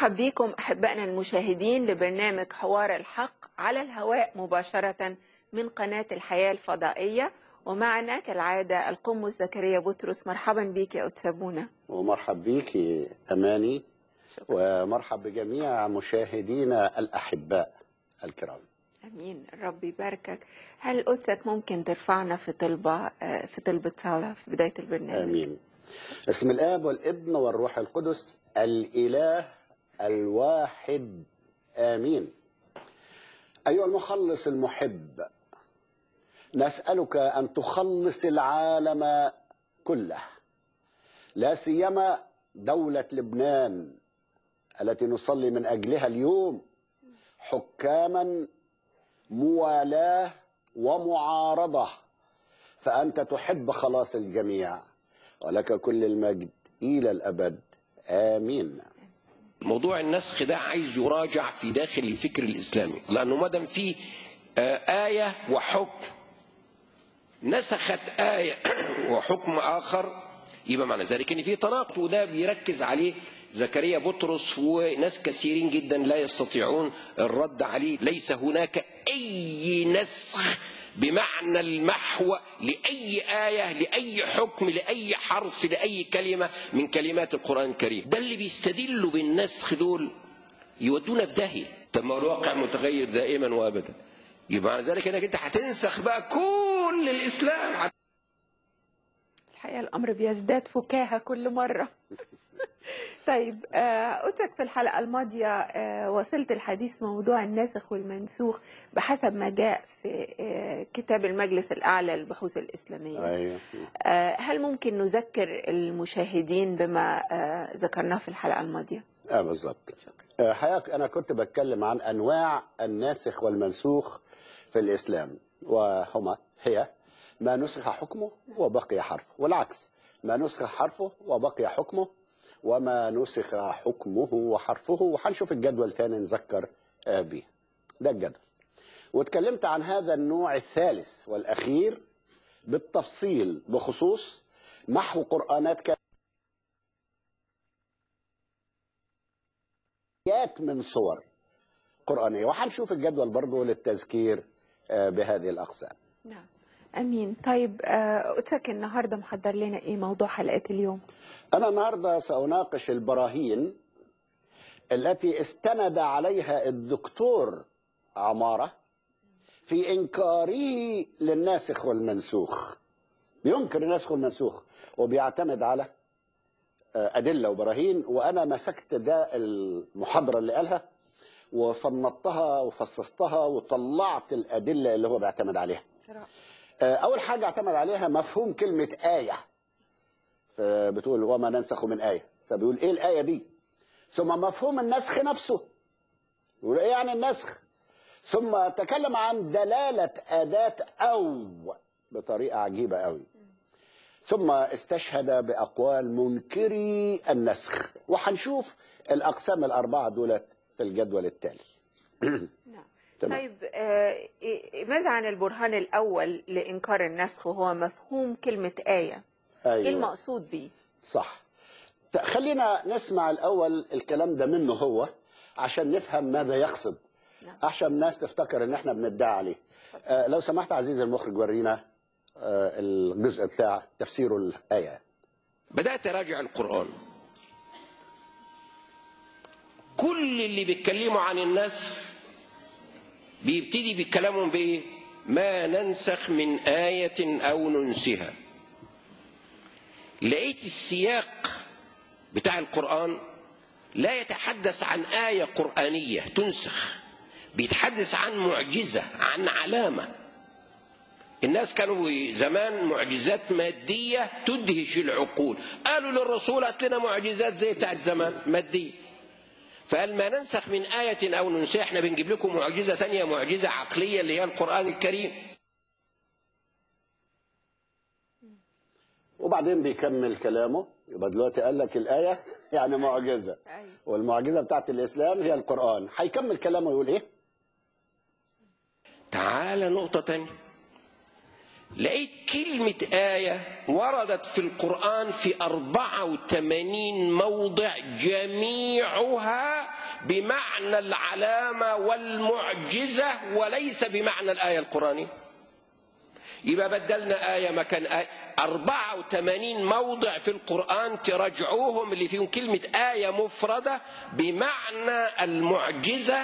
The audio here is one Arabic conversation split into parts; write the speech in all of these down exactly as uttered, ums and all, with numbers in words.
مرحب بكم أحبائنا المشاهدين لبرنامج حوار الحق على الهواء مباشرة من قناة الحياة الفضائية، ومعنا كالعادة القمص زكريا بطرس. مرحبا بك يا أتسابونا. ومرحب بك أماني. شكرا. ومرحب بجميع مشاهدينا الأحباء الكرام. أمين، الرب يباركك. هل أتسك ممكن ترفعنا في طلبة في طلبة صلاة في بداية البرنامج؟ آمين. اسم الآب والابن والروح القدس الإله الواحد آمين. أيها المخلص المحب، نسألك أن تخلص العالم كله، لا سيما دولة لبنان التي نصلي من أجلها اليوم، حكاما موالاة ومعارضة، فأنت تحب خلاص الجميع، ولك كل المجد إلى الأبد آمين. موضوع النسخ ده عايز يراجع في داخل الفكر الإسلامي، لأنه ما دام فيه آية وحكم نسخت آية وحكم آخر يبقى معنى ذلك إن فيه تناقض، وده بيركز عليه زكريا بطرس وناس كثيرين جدا لا يستطيعون الرد عليه. ليس هناك أي نسخ بمعنى المحو لأي آية، لأي حكم، لأي حرف، لأي كلمة من كلمات القرآن الكريم. ده اللي بيستدلوا بالنسخ دول يودونا في داهية. طب ما الواقع متغير دائما وأبدا، يبقى معنى ذلك انك انت هتنسخ بقى كل الإسلام. الحقيقة الأمر بيزداد فكاهة كل مرة. طيب أتك في الحلقة الماضية وصلت الحديث في موضوع الناسخ والمنسوخ بحسب ما جاء في كتاب المجلس الأعلى للبحوث الإسلامية. أيوة. هل ممكن نذكر المشاهدين بما ذكرناه في الحلقة الماضية؟ آه بالضبط. حقيقة أنا كنت بتكلم عن أنواع الناسخ والمنسوخ في الإسلام، وهما هي ما نسخ حكمه وبقي حرفه، والعكس ما نسخ حرفه وبقي حكمه، وما نسخ حكمه وحرفه. وحنشوف الجدول تاني نذكر به. ده الجدول. واتكلمت عن هذا النوع الثالث والأخير بالتفصيل بخصوص محو قرآنات كاملات من صور قرآنية، وحنشوف الجدول برضو للتذكير بهذه الأقسام. نعم أمين. طيب أتسك النهاردة محضر لنا إيه موضوع حلقة اليوم؟ أنا النهاردة سأناقش البراهين التي استند عليها الدكتور عمارة في إنكاره للناسخ والمنسوخ. بينكر الناسخ والمنسوخ وبيعتمد على أدلة وبراهين، وأنا مسكت ده المحاضرة اللي قالها وفنطتها وفصصتها وطلعت الأدلة اللي هو بيعتمد عليها. أول حاجة اعتمد عليها مفهوم كلمة آية، بتقول وما ننسخ من آية، فبيقول إيه الآية دي؟ ثم مفهوم النسخ نفسه، يقول إيه يعني النسخ؟ ثم تكلم عن دلالة أداة أو بطريقة عجيبة قوي، ثم استشهد بأقوال منكري النسخ. وحنشوف الأقسام الأربعة دولت في الجدول التالي. طيب آه ماذا عن البرهان الأول لإنكار النسخ وهو مفهوم كلمة آية؟ أيوة. إيه المقصود به؟ صح. خلينا نسمع الأول الكلام ده منه هو عشان نفهم ماذا يقصد، نعم. عشان الناس تفتكر ان احنا بندعي عليه. آه لو سمحت عزيزي المخرج ورينا آه الجزء بتاع تفسير الآية. بدأت أراجع القرآن، كل اللي بيتكلموا عن النسخ بيبتدي بكلامهم بإيه؟ ما ننسخ من آية أو ننسها. لقيت السياق بتاع القرآن لا يتحدث عن آية قرآنية تنسخ، بيتحدث عن معجزة، عن علامة. الناس كانوا زمان معجزات مادية تدهش العقول، قالوا للرسول هات لنا معجزات زي بتاعت زمان مادية، فقال ما ننسخ من آية أو ننسها، احنا بنجيب لكم معجزة ثانية، معجزة عقلية اللي هي القرآن الكريم. وبعدين بيكمل كلامه، يبقى دلوقتي قال لك الآية يعني معجزة، والمعجزة بتاعت الإسلام هي القرآن. هيكمل كلامه يقول إيه؟ تعال نقطة تانية، لقيت كلمة آية وردت في القرآن في أربعة وثمانين موضع، جميعها بمعنى العلامة والمعجزة وليس بمعنى الآية القرآنية. يبقى بدلنا آية مكان آية. أربعة وثمانين موضع في القرآن تراجعوهم اللي فيهم كلمة آية مفردة بمعنى المعجزة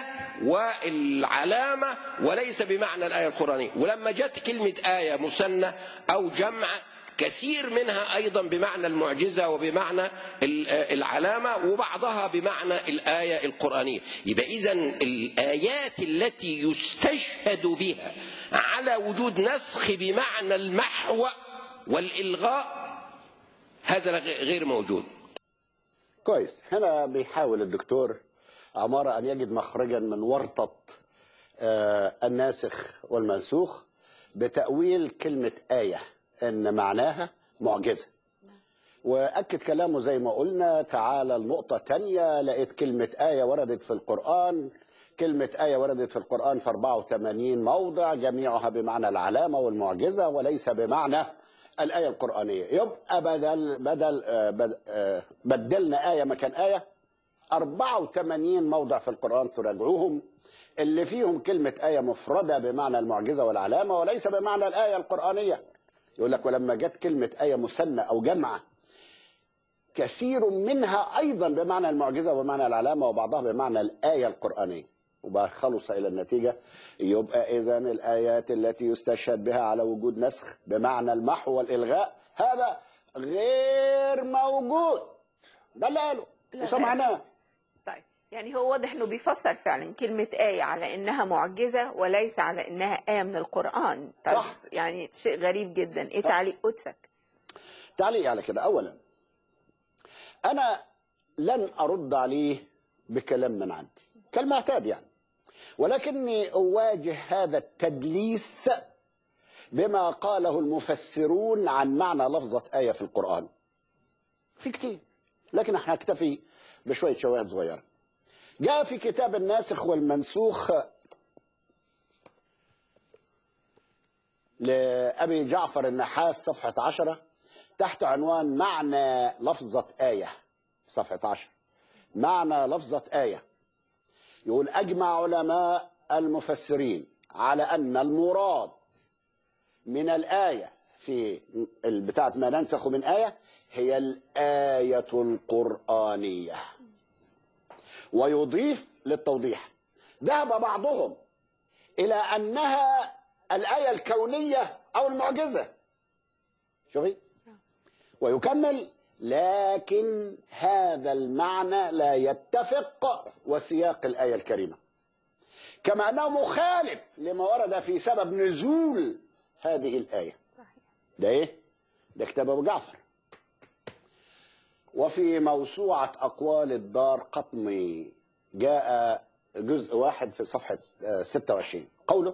والعلامة وليس بمعنى الآية القرآنية. ولما جت كلمة آية مثنى أو جمع، كثير منها أيضا بمعنى المعجزة وبمعنى العلامة، وبعضها بمعنى الآية القرآنية. يبقى إذن الآيات التي يستشهد بها على وجود نسخ بمعنى المحو والإلغاء هذا غير موجود. كويس. هنا بيحاول الدكتور عمارة أن يجد مخرجا من ورطة آه الناسخ والمنسوخ بتأويل كلمة آية إن معناها معجزة. وأكد كلامه زي ما قلنا. تعالى النقطة تانية، لقيت كلمة آية وردت في القرآن. كلمة آية وردت في القرآن في أربعة وثمانين موضع، جميعها بمعنى العلامة والمعجزة وليس بمعنى الآية القرآنية. يبقى بدل بدل بدلنا آية مكان آية. أربعة وثمانين موضع في القرآن تراجعوهم اللي فيهم كلمة آية مفردة بمعنى المعجزة والعلامة وليس بمعنى الآية القرآنية. يقول لك ولما جت كلمة آية مثنى أو جمعة، كثير منها أيضا بمعنى المعجزة وبمعنى العلامة وبعضها بمعنى الآية القرآنية. وبقى خلص إلى النتيجة. يبقى إذن الآيات التي يستشهد بها على وجود نسخ بمعنى المحو والإلغاء هذا غير موجود. ده اللي قاله وسمعناه. طيب يعني هو واضح انه بيفسر فعلا كلمة آية على انها معجزة وليس على انها آية من القرآن. طيب صح. يعني شيء غريب جدا. ايه تعليق قدسك؟ تعليق على كده، اولا انا لن ارد عليه بكلام من عندي كالمعتاد يعني، ولكني اواجه هذا التدليس بما قاله المفسرون عن معنى لفظة آية في القرآن. في كتير، لكن احنا نكتفي بشوية شواهد صغيرة. جاء في كتاب الناسخ والمنسوخ لأبي جعفر النحاس صفحة عشرة تحت عنوان معنى لفظة آية. صفحة عشرة معنى لفظة آية. يقول أجمع علماء المفسرين على أن المراد من الآية في بتاعت ما ننسخ من آية هي الآية القرآنية. ويضيف للتوضيح ذهب بعضهم إلى أنها الآية الكونية أو المعجزة. شوفي، ويكمل لكن هذا المعنى لا يتفق وسياق الآية الكريمة، كما أنه مخالف لما ورد في سبب نزول هذه الآية. ده إيه؟ ده كتاب أبو جعفر. وفي موسوعة أقوال الدار قطمي جاء جزء واحد في صفحة ستة وعشرين قوله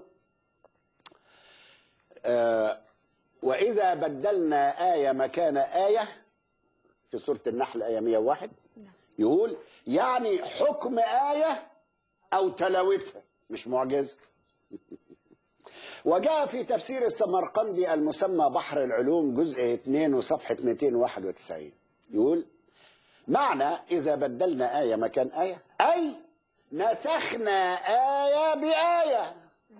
آه وإذا بدلنا آية مكان آية في سورة النحل آية مئة وواحد يقول يعني حكم آية أو تلاوتها مش معجزة. وجاء في تفسير السمرقندي المسمى بحر العلوم جزء اثنين وصفحة مئتين وواحد وتسعين يقول معنى إذا بدلنا آية مكان آية أي نسخنا آية بآية.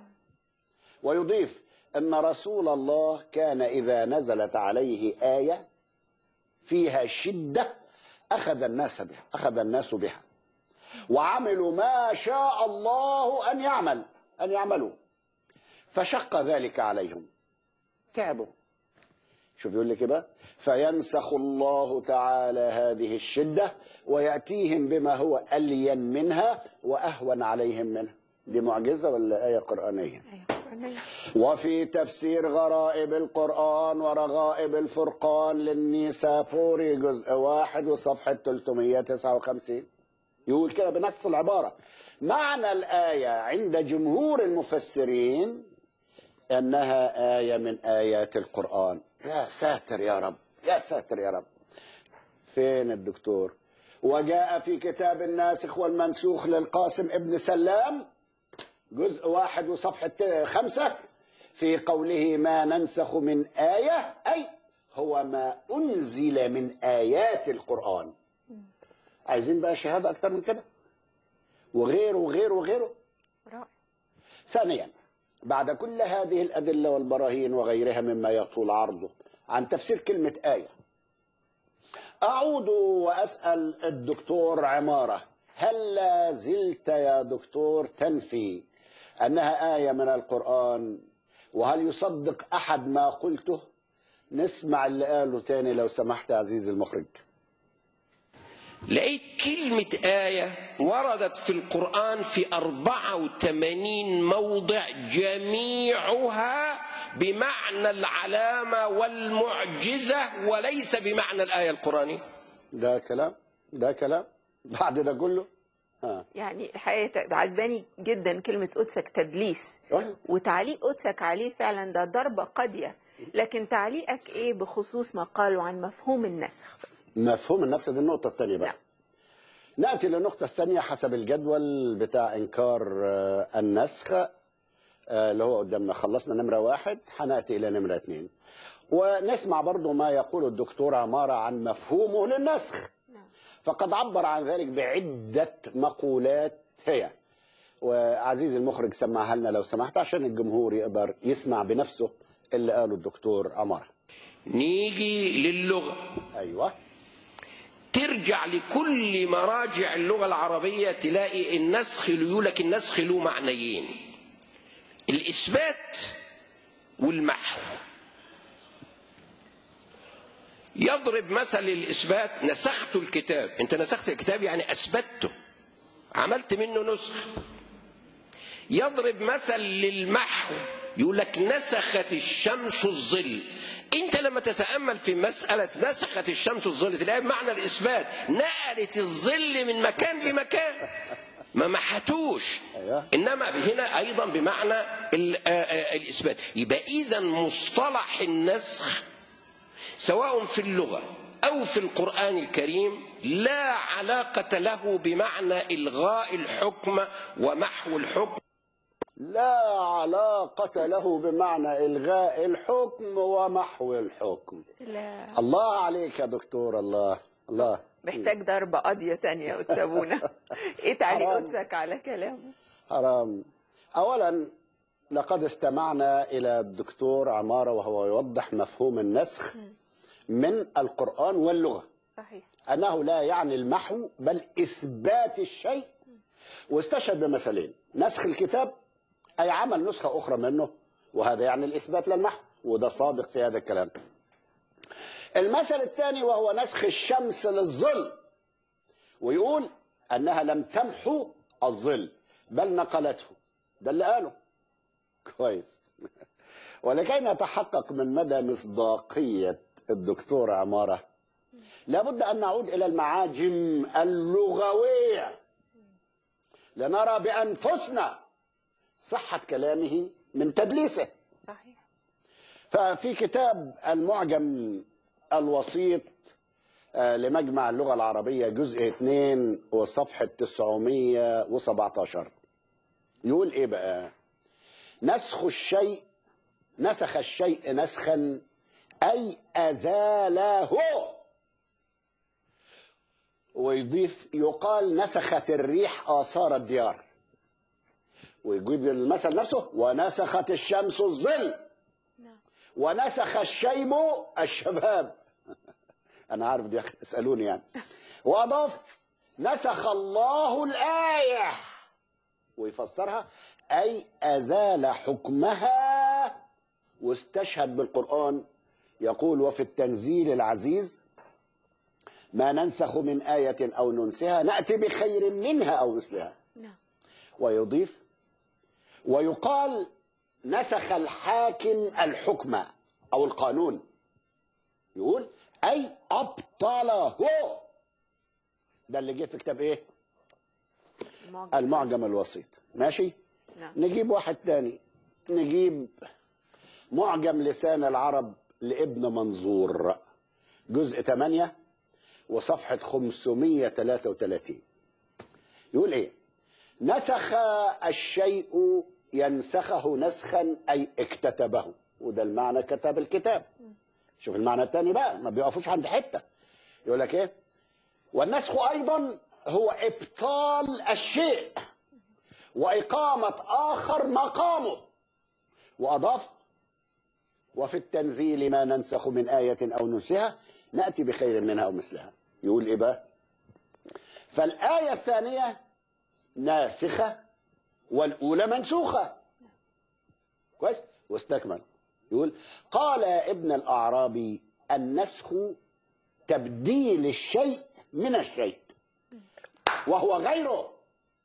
ويضيف أن رسول الله كان إذا نزلت عليه آية فيها شدة أخذ الناس بها أخذ الناس بها وعملوا ما شاء الله أن يعمل أن يعملوا فشق ذلك عليهم تعبوا. شوف يقول لك بقى فينسخ الله تعالى هذه الشدة ويأتيهم بما هو ألين منها وأهون عليهم منها. دي معجزة ولا آية قرآنية؟ وفي تفسير غرائب القرآن ورغائب الفرقان للنيسابوري جزء واحد وصفحة ثلاثمئة وتسعة وخمسين يقول كده بنص العبارة معنى الآية عند جمهور المفسرين أنها آية من آيات القرآن. يا ساتر يا رب يا ساتر يا رب. فين الدكتور؟ وجاء في كتاب الناسخ والمنسوخ للقاسم ابن سلام جزء واحد وصفحة خمسة في قوله ما ننسخ من آية، أي هو ما أنزل من آيات القرآن. عايزين بقى شهادة أكتر من كده؟ وغيره وغيره وغيره. رائع. ثانيا، بعد كل هذه الأدلة والبراهين وغيرها مما يطول عرضه عن تفسير كلمة آية، أعود وأسأل الدكتور عمارة: هل لا زلت يا دكتور تنفي أنها آية من القرآن؟ وهل يصدق أحد ما قلته؟ نسمع اللي قاله تاني لو سمحت يا عزيزي المخرج. لقيت كلمة آية وردت في القرآن في أربعة وثمانين موضع، جميعها بمعنى العلامة والمعجزة وليس بمعنى الآية القرآنية. ده كلام ده كلام بعد ده كله. ها. يعني الحقيقة عجباني جدا كلمة قدسك تدليس، أيوه. وتعليق قدسك عليه فعلا ده ضربة قاضية. لكن تعليقك ايه بخصوص ما قالوا عن مفهوم النسخ؟ مفهوم النفس دي النقطة الثانية بقى. نعم. نأتي للنقطة الثانية حسب الجدول بتاع إنكار آه، النسخ آه، اللي هو قدامنا. خلصنا نمرة واحد، هنأتي إلى نمرة اثنين ونسمع برضو ما يقول الدكتور عمارة عن مفهومه للنسخ. نعم. فقد عبر عن ذلك بعدة مقولات هي، وعزيزي المخرج سمعها لنا لو سمحت عشان الجمهور يقدر يسمع بنفسه اللي قاله الدكتور عمارة. نيجي للغة. أيوة. ترجع لكل مراجع اللغة العربية تلاقي النسخ، يقولك النسخ له معنيين: الإثبات والمحو. يضرب مثل الإثبات: نسخت الكتاب. أنت نسخت الكتاب يعني أثبته، عملت منه نسخ. يضرب مثل للمحو، يقول لك نسخت الشمس الظل. انت لما تتامل في مساله نسخت الشمس الظل تلاقي بمعنى الاثبات، نقلت الظل من مكان لمكان، ما محتوش. أيوة. انما هنا ايضا بمعنى الاثبات. يبقى اذا مصطلح النسخ سواء في اللغه او في القران الكريم لا علاقه له بمعنى الغاء الحكم ومحو الحكم. لا علاقة له بمعنى إلغاء الحكم ومحو الحكم. لا. الله عليك يا دكتور. الله الله. محتاج ضربة قاضية تانية وتسابونا. ايه تعليق حرام. قدسك على كلامه؟ حرام. أولا، لقد استمعنا إلى الدكتور عمارة وهو يوضح مفهوم النسخ من القرآن واللغة، صحيح. أنه لا يعني المحو بل إثبات الشيء، واستشهد بمثلين: نسخ الكتاب أي عمل نسخة أخرى منه، وهذا يعني الإثبات للمحو، وده صادق في هذا الكلام. المثل الثاني وهو نسخ الشمس للظل، ويقول أنها لم تمحو الظل بل نقلته. ده اللي قاله كويس. ولكي نتحقق من مدى مصداقية الدكتور عمارة لابد أن نعود إلى المعاجم اللغوية لنرى بأنفسنا صحة كلامه من تدليسه. صحيح. ففي كتاب المعجم الوسيط لمجمع اللغة العربية جزء اثنين وصفحة تسعمائة وسبعة عشر يقول ايه بقى؟ نسخ الشيء، نسخ الشيء نسخا أي أزاله. ويضيف يقال نسخت الريح آثار الديار، ويجيب المثل نفسه ونسخت الشمس الظل، ونسخ الشيب الشباب. أنا عارف دي اسألوني يعني. وأضاف نسخ الله الآية، ويفسرها أي أزال حكمها، واستشهد بالقرآن يقول وفي التنزيل العزيز ما ننسخ من آية أو ننسها نأتي بخير منها أو مثلها. ويضيف ويقال نسخ الحاكم الحكم أو القانون، يقول أي أبطله. ده اللي جه في كتاب إيه؟ المعجم, المعجم الوسيط. ماشي؟ نعم. نجيب واحد تاني، نجيب معجم لسان العرب لابن منظور جزء ثمانية وصفحة خمسمائة وثلاثة وثلاثين يقول إيه؟ نسخ الشيء ينسخه نسخا أي اكتتبه، وده المعنى كتب الكتاب. شوف المعنى الثاني بقى، ما بيقفوش عند حتة. يقول لك ايه؟ والنسخ أيضا هو إبطال الشيء وإقامة آخر مقامه. وأضاف: وفي التنزيل ما ننسخ من آية أو ننسها نأتي بخير منها أو مثلها. يقول إيه بقى؟ فالآية الثانية ناسخة والأولى منسوخة. كويس؟ واستكمل يقول: قال ابن الأعرابي: النسخ تبديل الشيء من الشيء وهو غيره،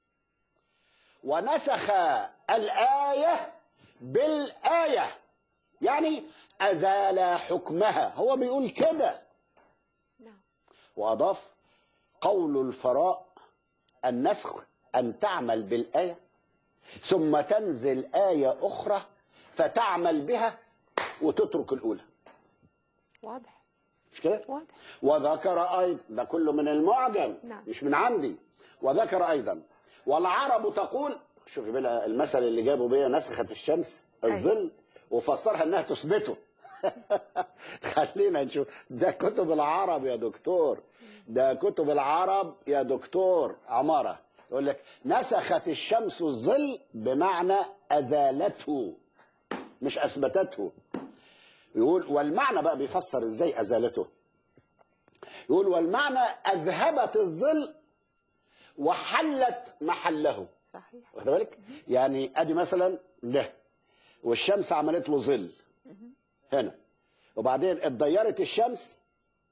ونسخ الآية بالآية، يعني أزال حكمها. هو بيقول كده. وأضاف: قول الفراء: النسخ أن تعمل بالآية ثم تنزل آية أخرى فتعمل بها وتترك الأولى. واضح مش كده؟ واضح. وذكر أيضا، ده كله من المعجم نعم. مش من عندي. وذكر أيضا: والعرب تقول، شوفي بقى المثل اللي جابوا بيه: نسخت الشمس الظل، وفسرها انها تثبته. خلينا نشوف، ده كتب العرب يا دكتور، ده كتب العرب يا دكتور عمارة. يقول لك نسخت الشمس الظل بمعنى أزالته مش أثبتته. يقول والمعنى بقى بيفسر ازاي أزالته. يقول والمعنى أذهبت الظل وحلت محله. صحيح. واخد بالك؟ يعني ادي مثلا ده، والشمس عملت له ظل هنا، وبعدين اتضيرت الشمس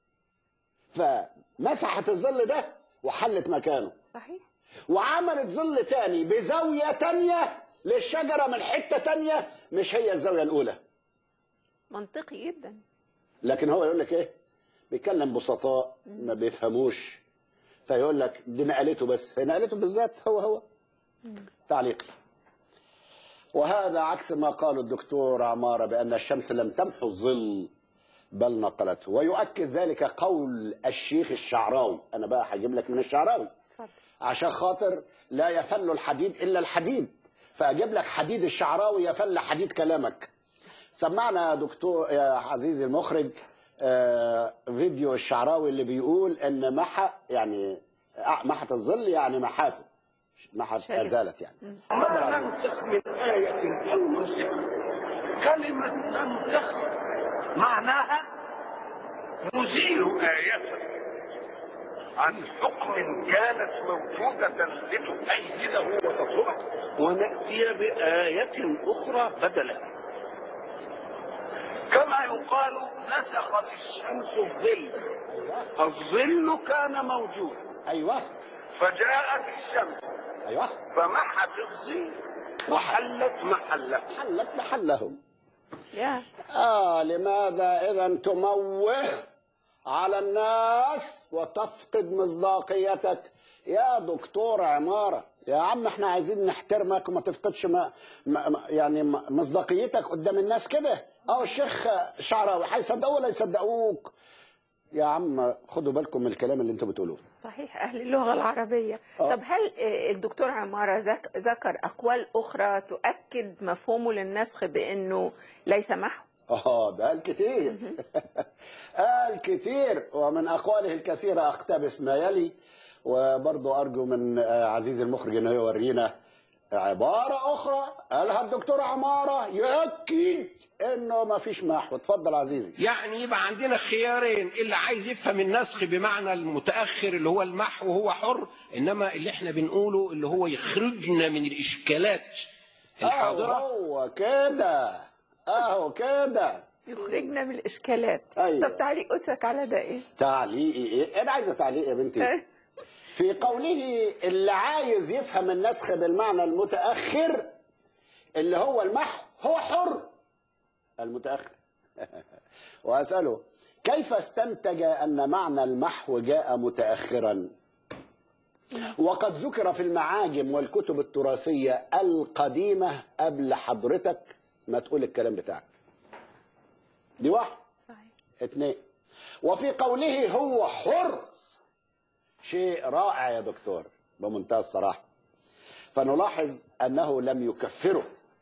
فمسحت الظل ده وحلت مكانه. صحيح. وعملت ظل تاني بزاوية تانية للشجرة من حتة تانية مش هي الزاوية الأولى. منطقي جدا. لكن هو يقول لك ايه؟ بيتكلم بسطاء ما بيفهموش، فيقول لك دي نقلته، بس هي نقلته بالذات هو هو. تعليق: وهذا عكس ما قاله الدكتور عمارة بأن الشمس لم تمحو الظل بل نقلته. ويؤكد ذلك قول الشيخ الشعراوي. أنا بقى هجيب لك من الشعراوي عشان خاطر لا يفل الحديد إلا الحديد، فأجيب لك حديد الشعراوي يفل حديد كلامك. سمعنا يا دكتور يا عزيزي المخرج آه فيديو الشعراوي اللي بيقول ان محى يعني محت الظل يعني محاته، محت ازالت يعني. ما ننسخ من آية أو ننسخ. كلمة ننسخ معناها نزيل آية عن حكم كانت موجودة لتؤيده وتطلبه ونأتي بآية أخرى بدلا. كما يقال نسخت الشمس الظل. الظل كان موجود. ايوه. فجاءت الشمس. ايوه. فمحت الظل وحلت محله. حلت محله. يا اه لماذا اذا تموه على الناس وتفقد مصداقيتك يا دكتور عمارة؟ يا عم احنا عايزين نحترمك وما تفقدش ما ما يعني مصداقيتك قدام الناس كده. اه الشيخ شعراوي هيصدقوه ولا يصدقوك؟ يا عم خدوا بالكم من الكلام اللي انتوا بتقولوه. صحيح. أهل اللغة العربية. أوه. طب هل الدكتور عمارة ذكر أقوال أخرى تؤكد مفهومه للنسخ بأنه ليس محو؟ اه ده قال كتير. قال كتير، ومن أقواله الكثيرة أقتبس ما يلي. وبرضه أرجو من عزيزي المخرج أنه يورينا عبارة أخرى قالها الدكتور عمارة يؤكد أنه ما فيش محو. اتفضل عزيزي. يعني يبقى عندنا خيارين: اللي عايز يفهم النسخ بمعنى المتأخر اللي هو المحو هو حر، إنما اللي احنا بنقوله اللي هو يخرجنا من الإشكالات الحاضرة. هو كده اهو كده يخرجنا من الإشكالات. أيوة. طب تعليقك على ده إيه؟ تعليقي إيه؟ أنا عايزة تعليق يا بنتي. في قوله اللي عايز يفهم النسخ بالمعنى المتأخر اللي هو المحو هو حر المتأخر. وأسأله كيف استنتج أن معنى المحو جاء متأخرا وقد ذكر في المعاجم والكتب التراثية القديمة قبل حضرتك ما تقول الكلام بتاعك. دي واحد. صحيح. اثنين، وفي قوله هو حر شيء رائع يا دكتور بمنتهى الصراحة. فنلاحظ أنه لم يكفره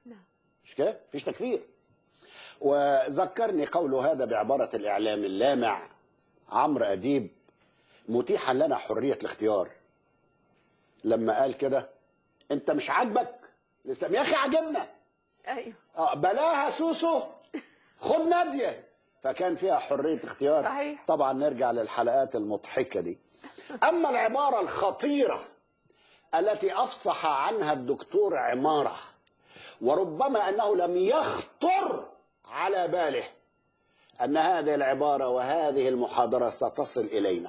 مش كده؟ مفيش تكفير. وذكرني قول هذا بعبارة الإعلام اللامع عمرو أديب متيحا لنا حرية الاختيار، لما قال كده: أنت مش عاجبك لسه يا أخي عجبنا، ايوه اه بلاها سوسو خد نادية، فكان فيها حرية اختيار. صحيح. طبعا نرجع للحلقات المضحكة دي. أما العبارة الخطيرة التي أفصح عنها الدكتور عمارة، وربما أنه لم يخطر على باله أن هذه العبارة وهذه المحاضرة ستصل إلينا،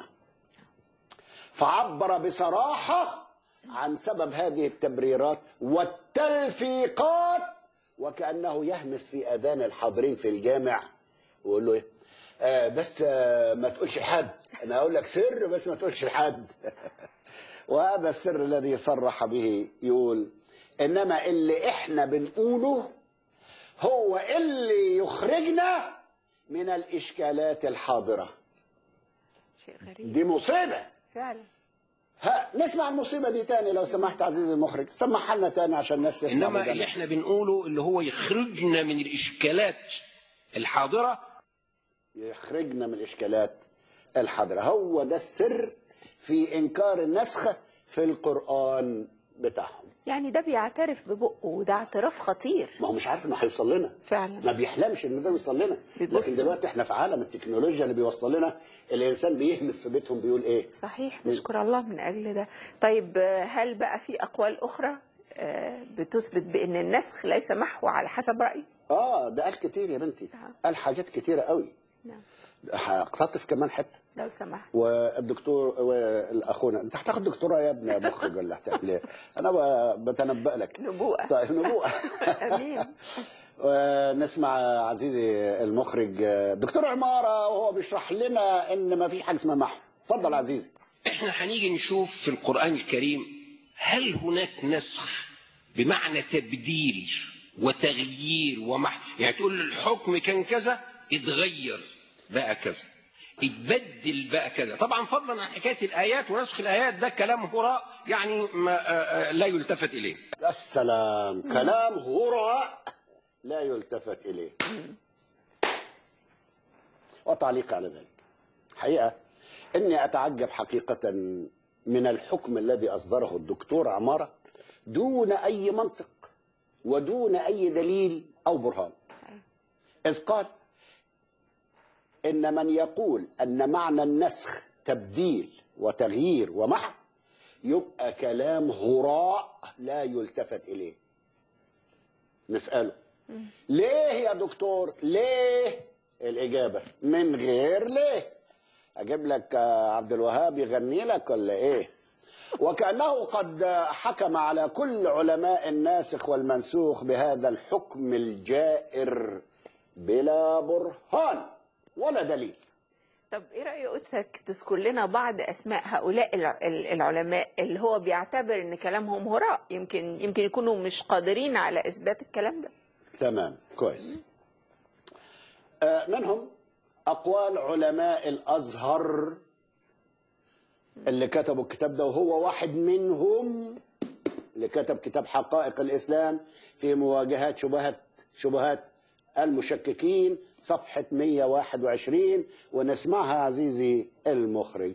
فعبر بصراحة عن سبب هذه التبريرات والتلفيقات، وكأنه يهمس في أذان الحاضرين في الجامع ويقول له إيه؟ آه بس آه ما تقولش لحد، أنا أقول لك سر بس ما تقولش لحد. وهذا السر الذي صرح به، يقول: إنما اللي إحنا بنقوله هو اللي يخرجنا من الإشكالات الحاضرة. شيء غريب دي مصيبة فعلا. ها، نسمع المصيبة دي تاني لو سمحت عزيزي المخرج، سمعها لنا تاني عشان الناس تسمع. انما اللي احنا بنقوله اللي هو يخرجنا من الاشكالات الحاضره، يخرجنا من الإشكالات الحاضرة، هو ده السر في إنكار النسخ في القرآن بتاعهم. يعني ده بيعترف ببقه، وده اعتراف خطير. ما هو مش عارف انه هيوصل لنا فعلا. ما بيحلمش ان ده يوصل لنا. بيبص. لكن دلوقتي احنا في عالم التكنولوجيا اللي بيوصل لنا الانسان بيهمس في بيتهم بيقول ايه. صحيح، نشكر الله من أجل ده. طيب هل بقى في أقوال أخرى آه، بتثبت بأن النسخ ليس محو على حسب رأيي؟ اه ده قال كتير يا بنتي، نعم. قال حاجات كتيرة قوي. نعم هقتطف كمان حته. لو سمحت. والدكتور والاخونا، انت هتاخد دكتوراه يا ابني يا مخرج ولا هتعمل ايه؟ انا ب- بتنبأ لك. نبوءة. طيب نبوءة. أمين. ونسمع عزيزي المخرج دكتور عمارة وهو بيشرح لنا ان ما فيش حاجه اسمها محو. اتفضل عزيزي. احنا هنيجي نشوف في القرآن الكريم هل هناك نسخ بمعنى تبديل وتغيير ومحو، يعني تقول الحكم كان كذا اتغير بقى كذا، اتبدل بقى كذا. طبعا فضلا عن حكاية الآيات ونسخ الآيات، ده كلام هراء يعني ما آآ آآ لا يلتفت إليه. السلام، كلام هراء لا يلتفت اليه. وتعليق على ذلك، حقيقة اني اتعجب حقيقة من الحكم الذي اصدره الدكتور عمارة دون اي منطق ودون اي دليل او برهان، اذ قال ان من يقول ان معنى النسخ تبديل وتغيير ومحو يبقى كلام هراء لا يلتفت اليه. نسأله ليه يا دكتور؟ ليه؟ الإجابة من غير ليه. أجيب لك عبد الوهاب يغني لك ولا إيه؟ وكأنه قد حكم على كل علماء الناسخ والمنسوخ بهذا الحكم الجائر بلا برهان ولا دليل. طب ايه رأي قدسك تذكر لنا بعض اسماء هؤلاء الع- ال- العلماء اللي هو بيعتبر ان كلامهم هراء، يمكن يمكن يكونوا مش قادرين على اثبات الكلام ده. تمام، كويس. آه منهم أقوال علماء الأزهر اللي كتبوا الكتاب ده، وهو واحد منهم اللي كتب كتاب حقائق الإسلام في مواجهات شبهات شبهات المشككين، صفحة مئة وواحد وعشرين، ونسمعها عزيزي المخرج.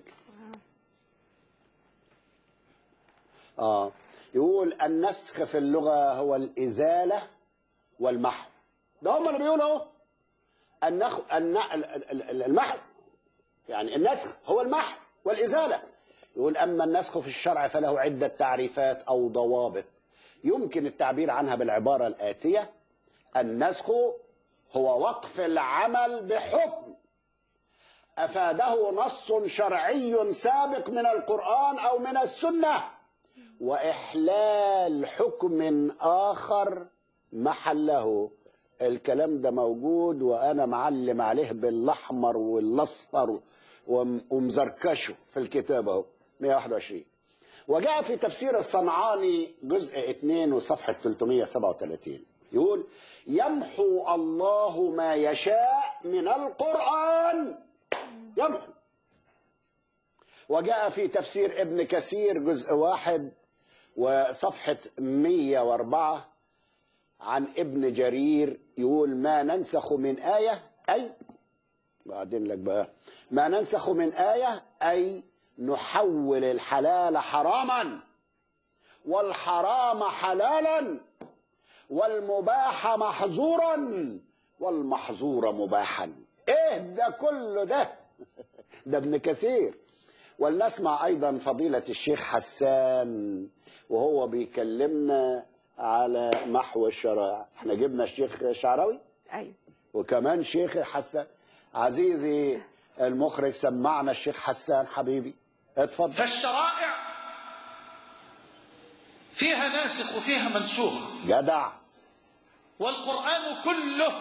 آه يقول النسخ في اللغة هو الإزالة والمحو. ده هم اللي بيقولوا النخ... الن... المحو، يعني النسخ هو المحو والإزالة. يقول أما النسخ في الشرع فله عدة تعريفات أو ضوابط يمكن التعبير عنها بالعبارة الآتية: النسخ هو وقف العمل بحكم أفاده نص شرعي سابق من القرآن أو من السنة وإحلال حكم آخر محله. الكلام ده موجود وأنا معلم عليه بالأحمر والأصفر ومزركشه في الكتاب اهو مئة وواحد وعشرين. وجاء في تفسير الصنعاني جزء اثنين وصفحة ثلاثمئة وسبعة وثلاثين يقول: يمحو الله ما يشاء من القرآن، يمحو. وجاء في تفسير ابن كثير جزء واحد وصفحة مئة وأربعة عن ابن جرير يقول ما ننسخ من آية أي بعدين لك بقى ما ننسخ من آية أي نحول الحلال حراما والحرام حلالا والمباح محظورا والمحظور مباحا. ايه ده كله ده؟ ده ابن كثير. ولنسمع ايضا فضيلة الشيخ حسان وهو بيكلمنا على محو الشرائع. احنا جبنا الشيخ شعراوي ايوه وكمان شيخ حسان. عزيزي المخرج سمعنا الشيخ حسان حبيبي اتفضل. فالشرائع فيها ناسخ وفيها منسوخ. جدع. والقرآن كله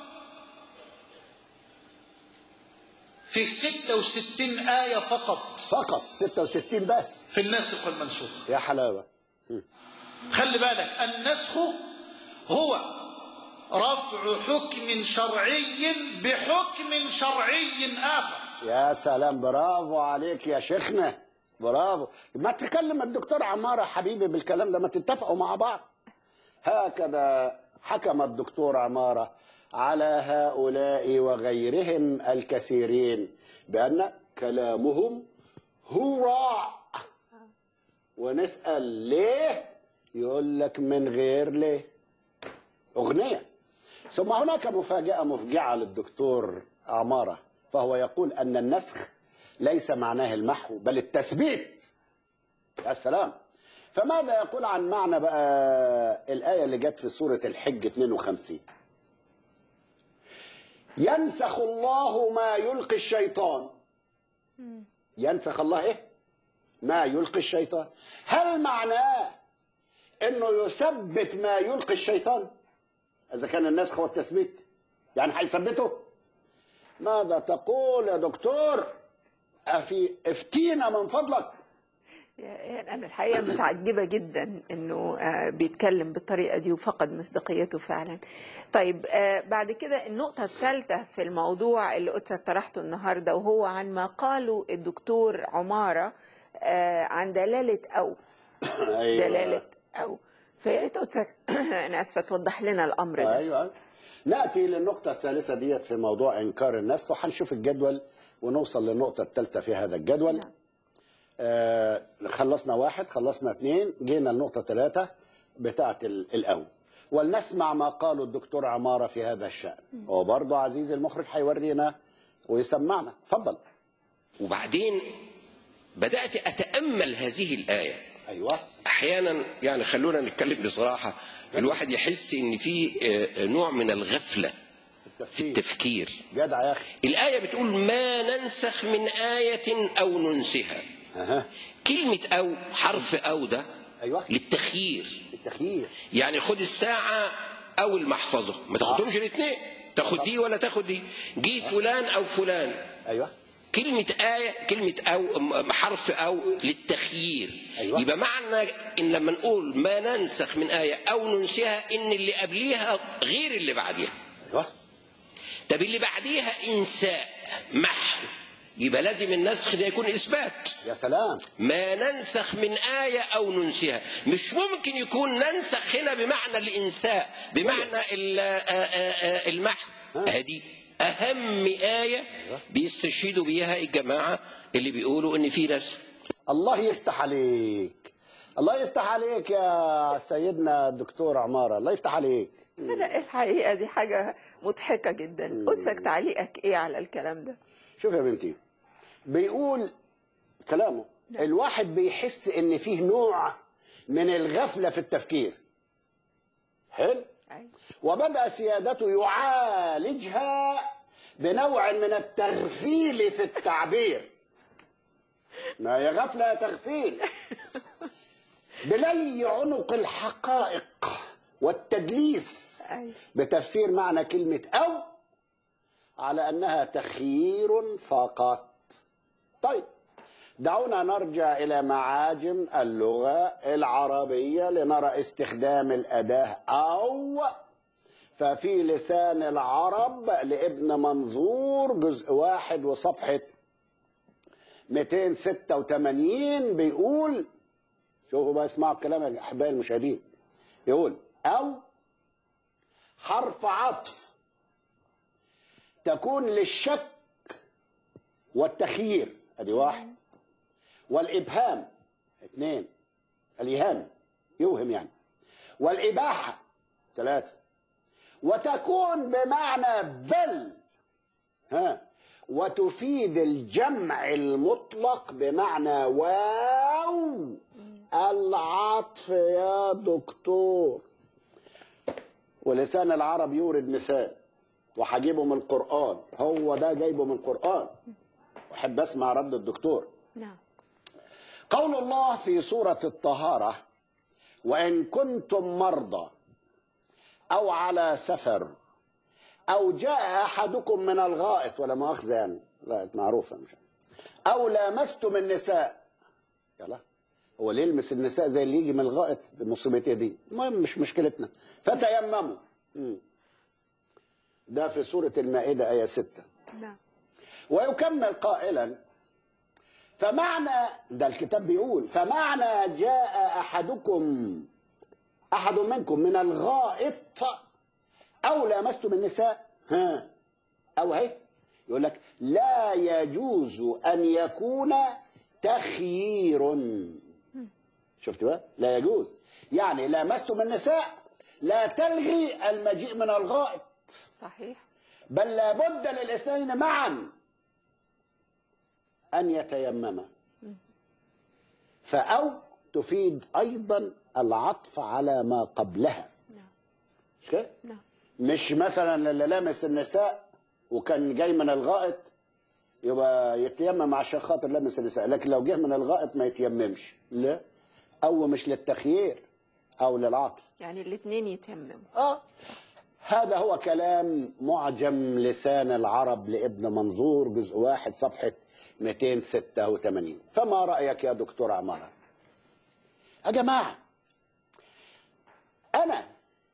فيه ستة وستين آية فقط فقط ستة وستين بس في الناسخ والمنسوخ. يا حلاوة. خلي بالك النسخ هو رفع حكم شرعي بحكم شرعي آخر. يا سلام برافو عليك يا شيخنا برافو. ما تكلم الدكتور عمارة حبيبي بالكلام ده ما تتفقوا مع بعض. هكذا حكم الدكتور عمارة على هؤلاء وغيرهم الكثيرين بأن كلامهم هراء. ونسأل ليه يقول لك من غير ليه أغنية. ثم هناك مفاجأة مفجعة للدكتور عمارة فهو يقول أن النسخ ليس معناه المحو بل التثبيت. يا سلام. فماذا يقول عن معنى بقى الآية اللي جت في سورة الحج اثنين وخمسين؟ ينسخ الله ما يلقي الشيطان. ينسخ الله ايه؟ ما يلقي الشيطان. هل معناه انه يثبت ما يلقي الشيطان؟ اذا كان النسخ هو التثبيت يعني هيثبته؟ ماذا تقول يا دكتور؟ أفي افتينا من فضلك. أنا الحقيقة متعجبة جدا إنه بيتكلم بالطريقة دي وفقد مصداقيته فعلا. طيب بعد كده النقطة الثالثة في الموضوع اللي قدسك طرحته النهاردة وهو عن ما قاله الدكتور عمارة عن دلالة أو أيوة. دلالة أو فيا ريت قدسك أنا آسفة توضح لنا الأمر ده. أيوة. نأتي للنقطة الثالثة ديت في موضوع إنكار النسخ وهنشوف الجدول ونوصل للنقطة الثالثة في هذا الجدول. نعم. آه خلصنا واحد خلصنا اثنين جينا النقطة ثلاثة بتاعة الأول. ولنسمع ما قاله الدكتور عمارة في هذا الشأن. وبرضه عزيزي المخرج هيورينا ويسمعنا. اتفضل. وبعدين بدأت أتأمل هذه الآية. أيوة. أحيانا يعني خلونا نتكلم بصراحة الواحد يحس إن في نوع من الغفلة في التفكير. جدع يا أخي. الآية بتقول ما ننسخ من آية أو ننسها. أه. كلمة أو حرف أو ده أيوة. للتخيير. التخيير يعني خد الساعة أو المحفظة ما تاخدهمش الاثنين تاخد دي ولا تاخد دي. جي فلان أو فلان. أيوة. كلمة آية كلمة أو حرف أو للتخيير. أيوة. يبقى معنى إن لما نقول ما ننسخ من آية أو ننسها إن اللي قبليها غير اللي بعديها. أيوة. طب اللي بعديها إنساء محو يبقى لازم النسخ ده يكون إثبات. يا سلام. ما ننسخ من آية أو ننسها. مش ممكن يكون ننسخ هنا بمعنى الإنساء بمعنى المحو. هذه أهم آية بيستشهدوا بيها الجماعة اللي بيقولوا إن في نسخ. الله يفتح عليك الله يفتح عليك يا سيدنا الدكتور عمارة. الله يفتح عليك. لا الحقيقة دي حاجة مضحكة جدا. قدسك تعليقك إيه على الكلام ده؟ شوف يا بنتي بيقول كلامه الواحد بيحس ان فيه نوع من الغفلة في التفكير. حلو. وبدأ سيادته يعالجها بنوع من التغفيل في التعبير. ما هي غفلة يا تغفيل. بلي عنق الحقائق والتدليس بتفسير معنى كلمة أو على أنها تخيير فقط. طيب دعونا نرجع إلى معاجم اللغة العربية لنرى استخدام الأداة أو. ففي لسان العرب لابن منظور جزء واحد وصفحة مئتين وستة وثمانين بيقول شوفوا بقى اسمعوا الكلام يا أحبائي المشاهدين. يقول أو حرف عطف تكون للشك والتخيير، ادي واحد، والابهام اثنين، الايهام يوهم يعني، والاباحه ثلاثه، وتكون بمعنى بل، ها، وتفيد الجمع المطلق بمعنى واو العطف يا دكتور. ولسان العرب يورد مثال وهجيبه من القرآن، هو ده جايبه من القرآن، واحب اسمع رد الدكتور. نعم. قول الله في سورة الطهارة: وإن كنتم مرضى أو على سفر أو جاء أحدكم من الغائط، ولا مؤاخذة يعني غائط معروفة، مش أو لامستم النساء. يلا، هو ليه يلمس النساء زي اللي يجي من الغائط؟ مصيبتي دي، المهم مش مشكلتنا. فتيمموا، ده في سورة المائدة آية ستة. نعم. ويكمل قائلا: فمعنى، ده الكتاب بيقول، فمعنى جاء أحدكم أحد منكم من الغائط أو لامستم النساء، ها، أو هي، يقول لك لا يجوز أن يكون تخيير. شفت بقى؟ لا يجوز، يعني لامستم النساء لا تلغي المجيء من الغائط. صحيح. بل لابد للاثنين معا أن يتيمما. فأو تفيد أيضا العطف على ما قبلها. نعم. مش كده؟ نعم. مش مثلا اللي لامس النساء وكان جاي من الغائط يبقى يتيمم عشان خاطر لامس النساء، لكن لو جه من الغائط ما يتيممش. لا، أو مش للتخيير أو للعطف، يعني الاثنين يتيمموا. آه هذا هو كلام معجم لسان العرب لابن منظور، جزء واحد صفحة مئتين وستة وثمانين. فما رأيك يا دكتور عمارة؟ يا جماعة، أنا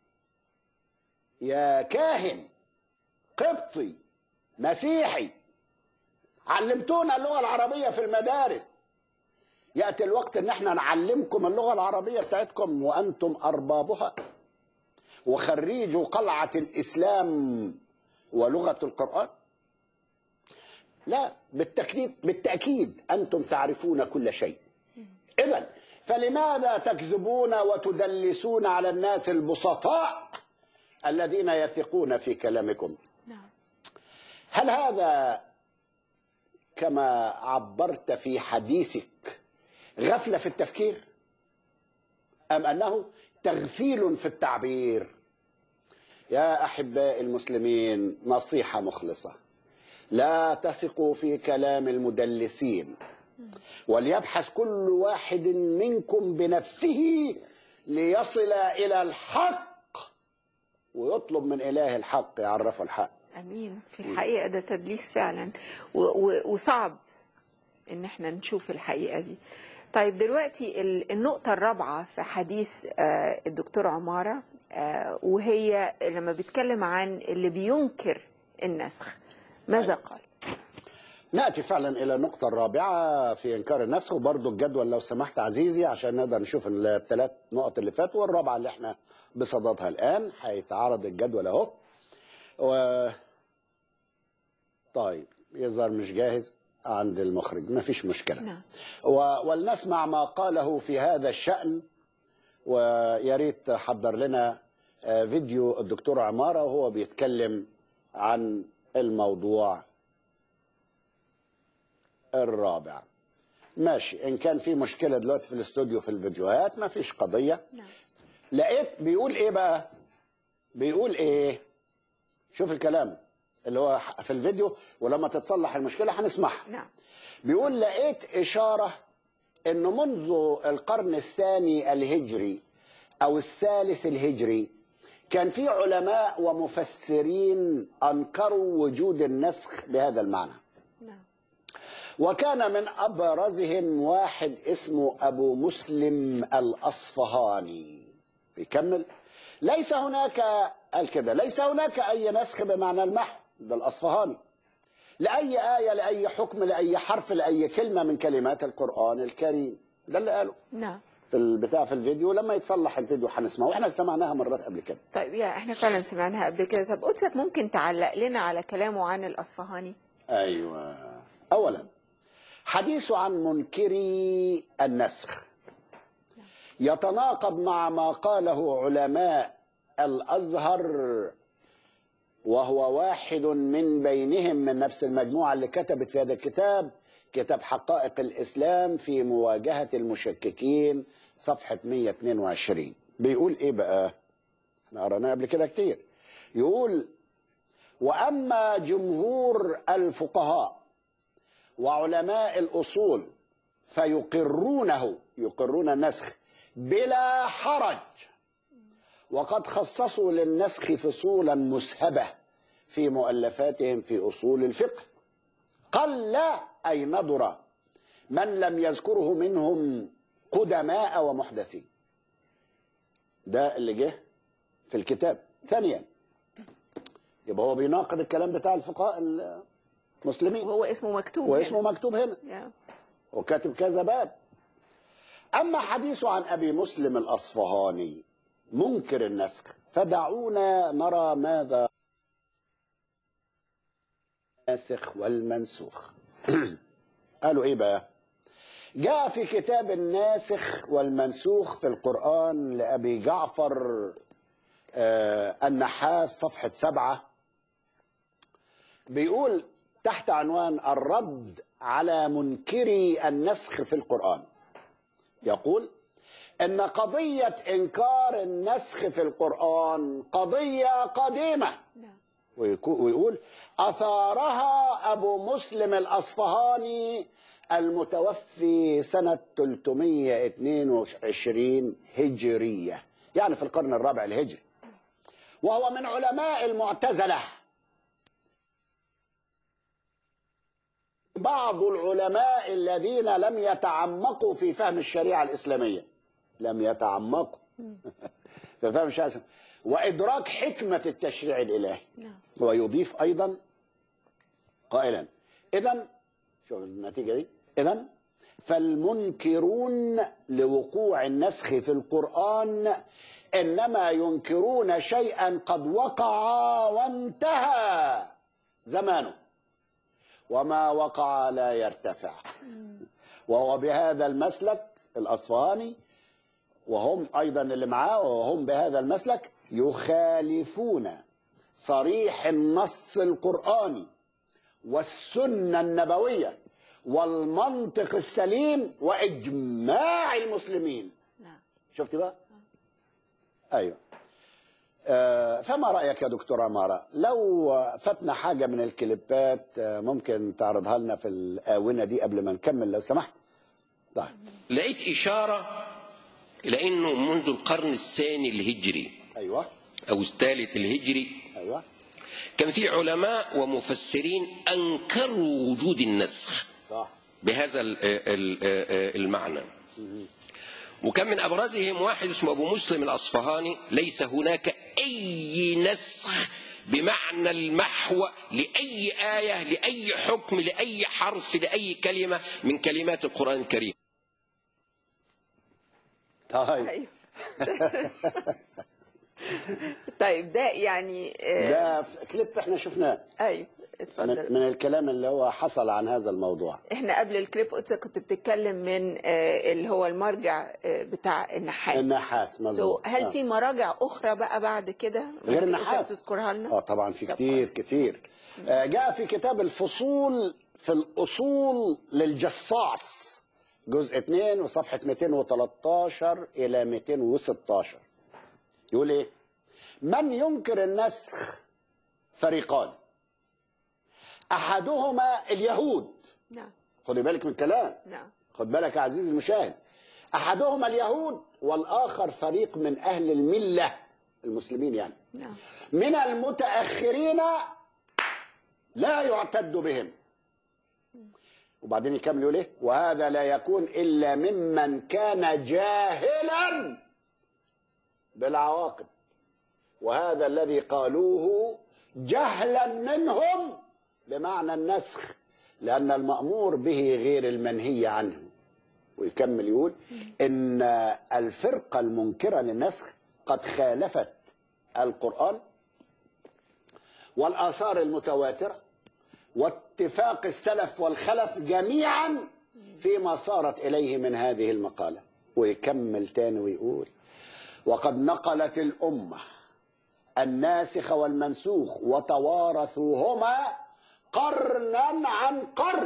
يا كاهن قبطي مسيحي علمتونا اللغة العربية في المدارس، يأتي الوقت ان احنا نعلمكم اللغة العربية بتاعتكم وأنتم أربابها وخريجوا قلعة الإسلام ولغة القرآن؟ لا، بالتأكيد بالتأكيد أنتم تعرفون كل شيء. إذن فلماذا تكذبون وتدلسون على الناس البسطاء الذين يثقون في كلامكم؟ نعم. هل هذا كما عبرت في حديثك غفلة في التفكير، أم أنه تغفيل في التعبير؟ يا أحباء المسلمين، نصيحة مخلصة: لا تثقوا في كلام المدلسين، وليبحث كل واحد منكم بنفسه ليصل إلى الحق ويطلب من إله الحق يعرفه الحق. امين. في الحقيقه ده تدليس فعلا، و و وصعب ان احنا نشوف الحقيقه دي. طيب دلوقتي النقطه الرابعه في حديث الدكتور عماره، وهي لما بيتكلم عن اللي بينكر النسخ، ماذا قال؟ نأتي فعلا إلى النقطة الرابعة في إنكار النسخ، وبرضه الجدول لو سمحت عزيزي عشان نقدر نشوف الثلاث نقط اللي فاتوا، والرابعة اللي احنا بصددها الآن. هيتعرض الجدول أهو. و... طيب يظهر مش جاهز عند المخرج، ما فيش مشكلة. نعم. و... ولنسمع ما قاله في هذا الشأن، ويا ريت حضر لنا فيديو الدكتور عمارة وهو بيتكلم عن الموضوع الرابع. ماشي، إن كان في مشكلة دلوقتي في الاستوديو في الفيديوهات ما فيش قضية. نعم. لقيت بيقول إيه بقى؟ بيقول إيه؟ شوف الكلام اللي هو في الفيديو، ولما تتصلح المشكلة هنسمعها. نعم. بيقول لقيت إشارة إنه منذ القرن الثاني الهجري أو الثالث الهجري كان في علماء ومفسرين أنكروا وجود النسخ بهذا المعنى. نعم. وكان من أبرزهم واحد اسمه أبو مسلم الأصفهاني. بيكمل: ليس هناك، قال كده، ليس هناك أي نسخ بمعنى المحو، ده الأصفهاني، لأي آية، لأي حكم، لأي حرف، لأي كلمة من كلمات القرآن الكريم. ده اللي قاله. نعم. في البتاع في الفيديو، لما يتصلح الفيديو هنسمعه، واحنا سمعناها مرات قبل كده. طيب يا احنا فعلا سمعناها قبل كده. طب قدسك ممكن تعلق لنا على كلامه عن الأصفهاني؟ ايوه. اولا حديثه عن منكري النسخ يتناقض مع ما قاله علماء الازهر، وهو واحد من بينهم من نفس المجموعه اللي كتبت في هذا الكتاب، كتاب حقائق الاسلام في مواجهه المشككين، صفحه مئة واثنين وعشرين. بيقول ايه بقى؟ احنا قرأناه قبل كده كتير. يقول: واما جمهور الفقهاء وعلماء الاصول فيقرونه، يقرون النسخ بلا حرج، وقد خصصوا للنسخ فصولا مسهبه في مؤلفاتهم في اصول الفقه، قل اي ندر من لم يذكره منهم قدماء ومحدثين. ده اللي جه في الكتاب. ثانيا يبقى هو بيناقض الكلام بتاع الفقهاء المسلمين، وهو اسمه مكتوب واسمه هنا. مكتوب هنا yeah. وكاتب كذا باب. أما حديثه عن أبي مسلم الأصفهاني منكر النسخ، فدعونا نرى ماذا الناسخ والمنسوخ. قالوا إيه بقى؟ جاء في كتاب الناسخ والمنسوخ في القرآن لأبي جعفر آه النحاس صفحة سبعة، بيقول تحت عنوان الرد على منكري النسخ في القرآن، يقول إن قضية إنكار النسخ في القرآن قضية قديمة، ويقول أثارها أبو مسلم الأصفهاني المتوفي سنة ثلاثمئة واثنين وعشرين هجرية، يعني في القرن الرابع الهجري، وهو من علماء المعتزلة. بعض العلماء الذين لم يتعمقوا في فهم الشريعة الإسلامية، لم يتعمقوا في فهم الشريعة الإسلامية وإدراك حكمة التشريع الإلهي. ويضيف أيضا قائلا: إذن شوف النتيجة دي، إذن فالمنكرون لوقوع النسخ في القرآن إنما ينكرون شيئا قد وقع وانتهى زمانه، وما وقع لا يرتفع. وهو بهذا المسلك الأصفهاني وهم أيضا اللي معاه، وهم بهذا المسلك يخالفون صريح النص القرآني والسنة النبوية والمنطق السليم وإجماع المسلمين. شفت بقى؟ أيوه. آه فما رأيك يا دكتور عمارة لو فاتنا حاجة من الكليبات آه ممكن تعرضها لنا في الآونة دي قبل ما نكمل لو سمحت؟ طيب. لقيت إشارة إلى أنه منذ القرن الثاني الهجري، أيوه، أو الثالث الهجري، أيوه، كان في علماء ومفسرين أنكروا وجود النسخ صح بهذا المعنى. وكان من أبرزهم واحد اسمه أبو مسلم الأصفهاني: ليس هناك أي نسخ بمعنى المحو لأي آية، لأي حكم، لأي حرف، لأي كلمة من كلمات القرآن الكريم. طيب. طيب ده يعني ده كليب احنا شفناه. ايوه اتفضل. من الكلام اللي هو حصل عن هذا الموضوع. احنا قبل الكليب قدسك كنت بتتكلم من اللي هو المرجع بتاع النحاس. النحاس مظبوط. so هل آه. في مراجع اخرى بقى بعد كده غير النحاس تذكرها لنا؟ اه طبعا في كتير كتير. آه جاء في كتاب الفصول في الاصول للجصاص جزء اثنين وصفحه مئتين وثلاثة عشر الى مئتين وستة عشر، يقول ايه؟ من ينكر النسخ فريقان، احدهما اليهود. نعم. خدي بالك من الكلام. نعم. خد بالك يا عزيزي المشاهد. احدهما اليهود والاخر فريق من اهل المله المسلمين يعني. نعم. من المتاخرين لا يعتد بهم. وبعدين يكمل يقول ايه؟ وهذا لا يكون الا ممن كان جاهلا بالعواقب، وهذا الذي قالوه جهلا منهم بمعنى النسخ، لأن المأمور به غير المنهي عنه. ويكمل يقول إن الفرقة المنكرة للنسخ قد خالفت القرآن والآثار المتواترة واتفاق السلف والخلف جميعا فيما صارت إليه من هذه المقالة. ويكمل تاني ويقول وقد نقلت الأمة الناسخ والمنسوخ وتوارثوهما قرنا عن قرن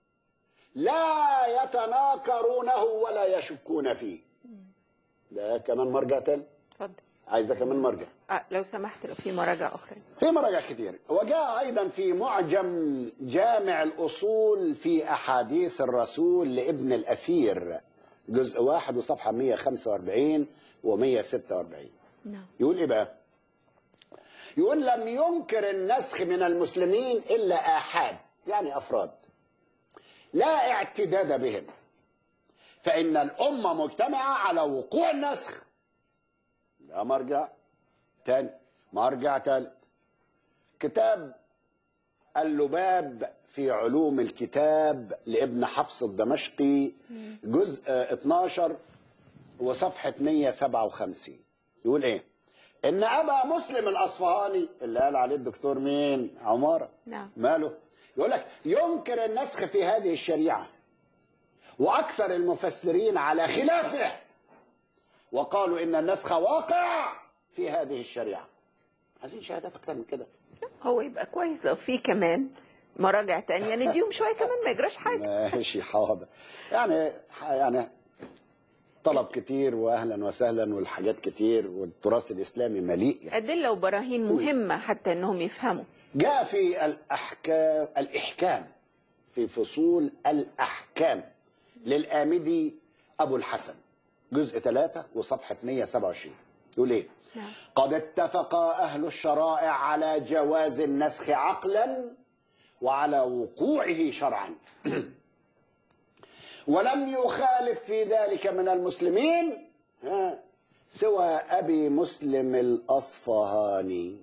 لا يتناكرونه ولا يشكون فيه. ده كمان مرجع تاني. اتفضل. عايزة كمان مرجع. آه لو سمحت، لو في مراجع أخرى. في مراجع كتير. وجاء أيضا في معجم جامع الأصول في أحاديث الرسول لابن الأثير جزء واحد وصفحة مئة وخمسة وأربعين ومئة وستة وأربعين. نعم. يقول إيه بقى؟ يقول لم ينكر النسخ من المسلمين إلا آحاد، يعني أفراد لا اعتداد بهم، فإن الأمة مجتمعة على وقوع النسخ. ده مرجع تاني. مرجع تالت كتاب اللباب في علوم الكتاب لابن حفص الدمشقي جزء اثناشر وصفحة مئة وسبعة وخمسين. يقول ايه؟ ان ابا مسلم الاصفهاني اللي قال عليه الدكتور مين؟ عمارة. نعم. ماله؟ يقول لك ينكر النسخ في هذه الشريعة، واكثر المفسرين على خلافه وقالوا ان النسخ واقع في هذه الشريعة. عايزين شهادات اكتر من كده. هو يبقى كويس لو في كمان مراجع تانية نديهم شوية كمان، ما يجراش حاجة. ماشي حاضر. يعني يعني طلب كتير واهلا وسهلا والحاجات كتير والتراث الاسلامي مليء يعني. أدلة وبراهين مهمة حتى انهم يفهموا. جاء في الاحكام الاحكام في فصول الاحكام للآمدي ابو الحسن جزء ثلاثة وصفحة مئة وسبعة وعشرين. يقول ايه؟ نعم. قد اتفق اهل الشرائع على جواز النسخ عقلا وعلى وقوعه شرعا ولم يخالف في ذلك من المسلمين ها سوى أبي مسلم الأصفهاني.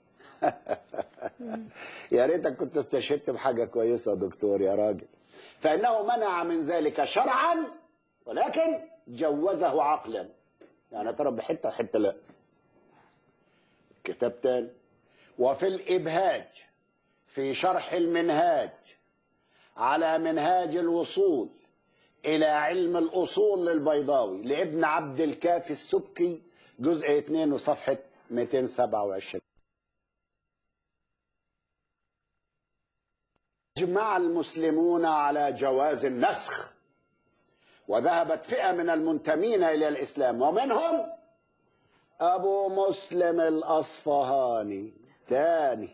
يا ريتك كنت استشهدت بحاجة كويسة يا دكتور يا راجل. فإنه منع من ذلك شرعا ولكن جوزه عقلا. يعني ترى بحتة حتة لا. كتاب تاني وفي الإبهاج في شرح المنهاج على منهاج الوصول إلى علم الأصول للبيضاوي لابن عبد الكافي السبكي جزء اثنين وصفحة مئتين وسبعة وعشرين. أجمع المسلمون على جواز النسخ، وذهبت فئة من المنتمين إلى الإسلام ومنهم أبو مسلم الأصفهاني تاني.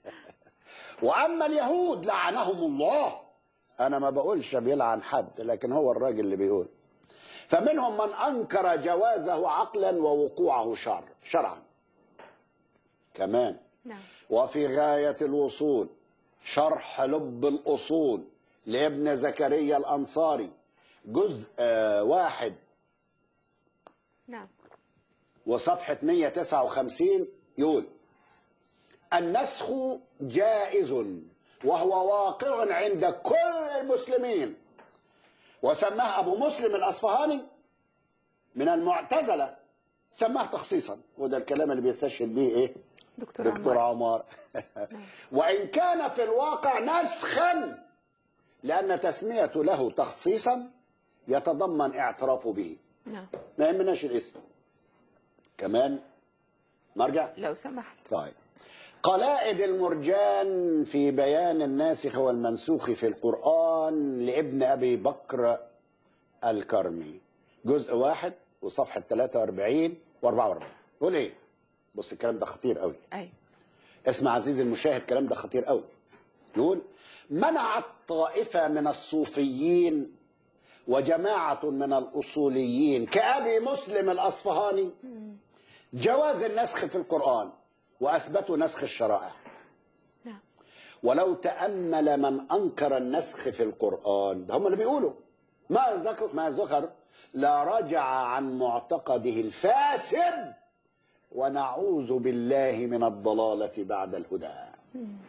وأما اليهود لعنهم الله، أنا ما بقولش بيلعن حد لكن هو الراجل اللي بيقول، فمنهم من أنكر جوازه عقلا ووقوعه شرع شرعا كمان. نعم. وفي غاية الوصول شرح لب الأصول لابن زكريا الأنصاري جزء واحد نعم. وصفحة مئة وتسعة وخمسين يقول النسخ جائز وهو واقع عند كل المسلمين. وسماه أبو مسلم الأصفهاني من المعتزلة سماه تخصيصا، وده الكلام اللي بيستشهد به إيه؟ دكتور, دكتور عمار. وإن كان في الواقع نسخا لأن تسميته له تخصيصا يتضمن اعترافه به. نعم. ما يهمناش الاسم. كمان مرجع لو سمحت. طيب قلائد المرجان في بيان الناسخ والمنسوخ في القرآن لابن أبي بكر الكرمي جزء واحد وصفحة ثلاثة وأربعين وأربعة وأربعين. يقول إيه؟ بص الكلام ده خطير قوي. أي. اسمع عزيزي المشاهد، الكلام ده خطير قوي. يقول منعت طائفة من الصوفيين وجماعة من الأصوليين كأبي مسلم الأصفهاني جواز النسخ في القرآن وأثبتوا نسخ الشرائع. نعم. ولو تأمل من أنكر النسخ في القرآن، هم اللي بيقولوا ما ذكر ما ذكر لا رجع عن معتقده الفاسد ونعوذ بالله من الضلالة بعد الهدى.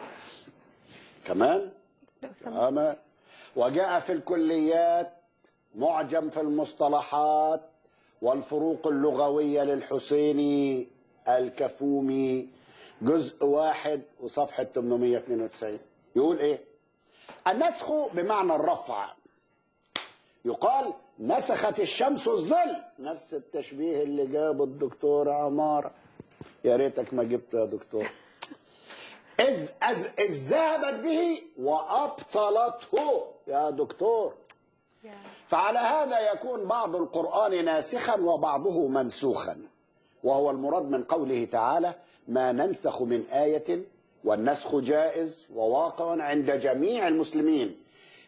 كمان لو سمحت. أما وجاء في الكليات معجم في المصطلحات والفروق اللغوية للحسيني الكفومي جزء واحد وصفحة ثمانمائة واثنين وتسعين. يقول ايه؟ النسخ بمعنى الرفع. يقال نسخت الشمس الظل، نفس التشبيه اللي جابه الدكتور عمارة. يا ريتك ما جبته يا دكتور. إذ إذ إذ ذهبت به وأبطلته يا دكتور. فعلى هذا يكون بعض القرآن ناسخا وبعضه منسوخا، وهو المراد من قوله تعالى ما ننسخ من آية والنسخ جائز وواقع عند جميع المسلمين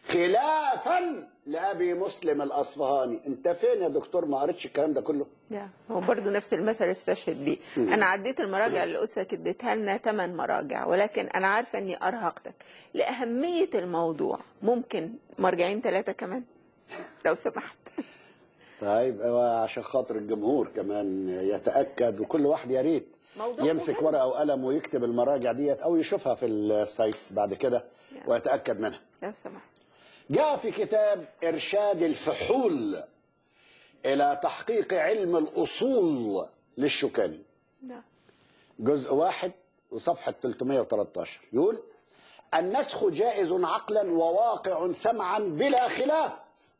خلافا لأبي مسلم الأصفهاني. انت فين يا دكتور ما قريتش الكلام ده كله؟ لا هو برضه نفس المثل استشهد بيه. انا عديت المراجع اللي قدسك اديتها لنا ثمان مراجع، ولكن انا عارفه اني ارهقتك لاهميه الموضوع. ممكن مرجعين ثلاثه كمان لو سمحت. طيب عشان خاطر الجمهور كمان يتاكد، وكل واحد يا ريت يمسك ورقه وقلم ويكتب المراجع ديت او يشوفها في السايت بعد كده ويتاكد منها لو سمحت. جاء في كتاب إرشاد الفحول إلى تحقيق علم الأصول للشوكاني جزء واحد وصفحة ثلاثمائة وثلاثة عشر. يقول النسخ جائز عقلا وواقع سمعا بلا خلاف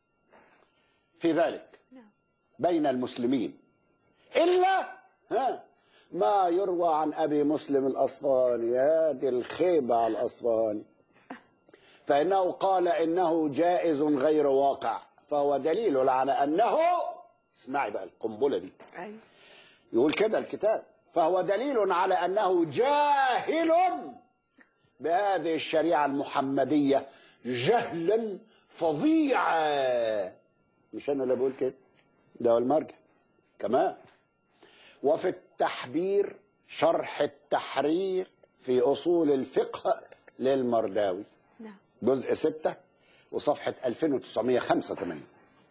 في ذلك بين المسلمين، إلا ها ما يروى عن أبي مسلم الأصفهاني. هذه الخيبة على الأصفهاني، فإنه قال إنه جائز غير واقع، فهو دليل على أنه، اسمعي بقى القنبلة دي، يقول كده الكتاب، فهو دليل على أنه جاهل بهذه الشريعة المحمدية جهلا فظيعا. مش أنا اللي بقول كده، ده هو المرجع كمان. وفي التحبير شرح التحرير في أصول الفقه للمرداوي جزء ستة وصفحة ألفين وتسعمائة وخمسة وثمانين،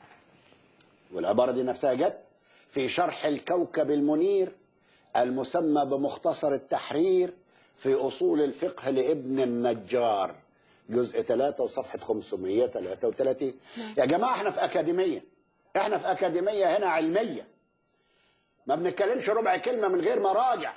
والعبارة دي نفسها جت في شرح الكوكب المنير المسمى بمختصر التحرير في أصول الفقه لابن النجار جزء ثلاثة وصفحة خمسمائة وثلاثة وثلاثين. يا جماعة احنا في أكاديمية، احنا في أكاديمية هنا علمية، ما بنتكلمش ربع كلمة من غير مراجع،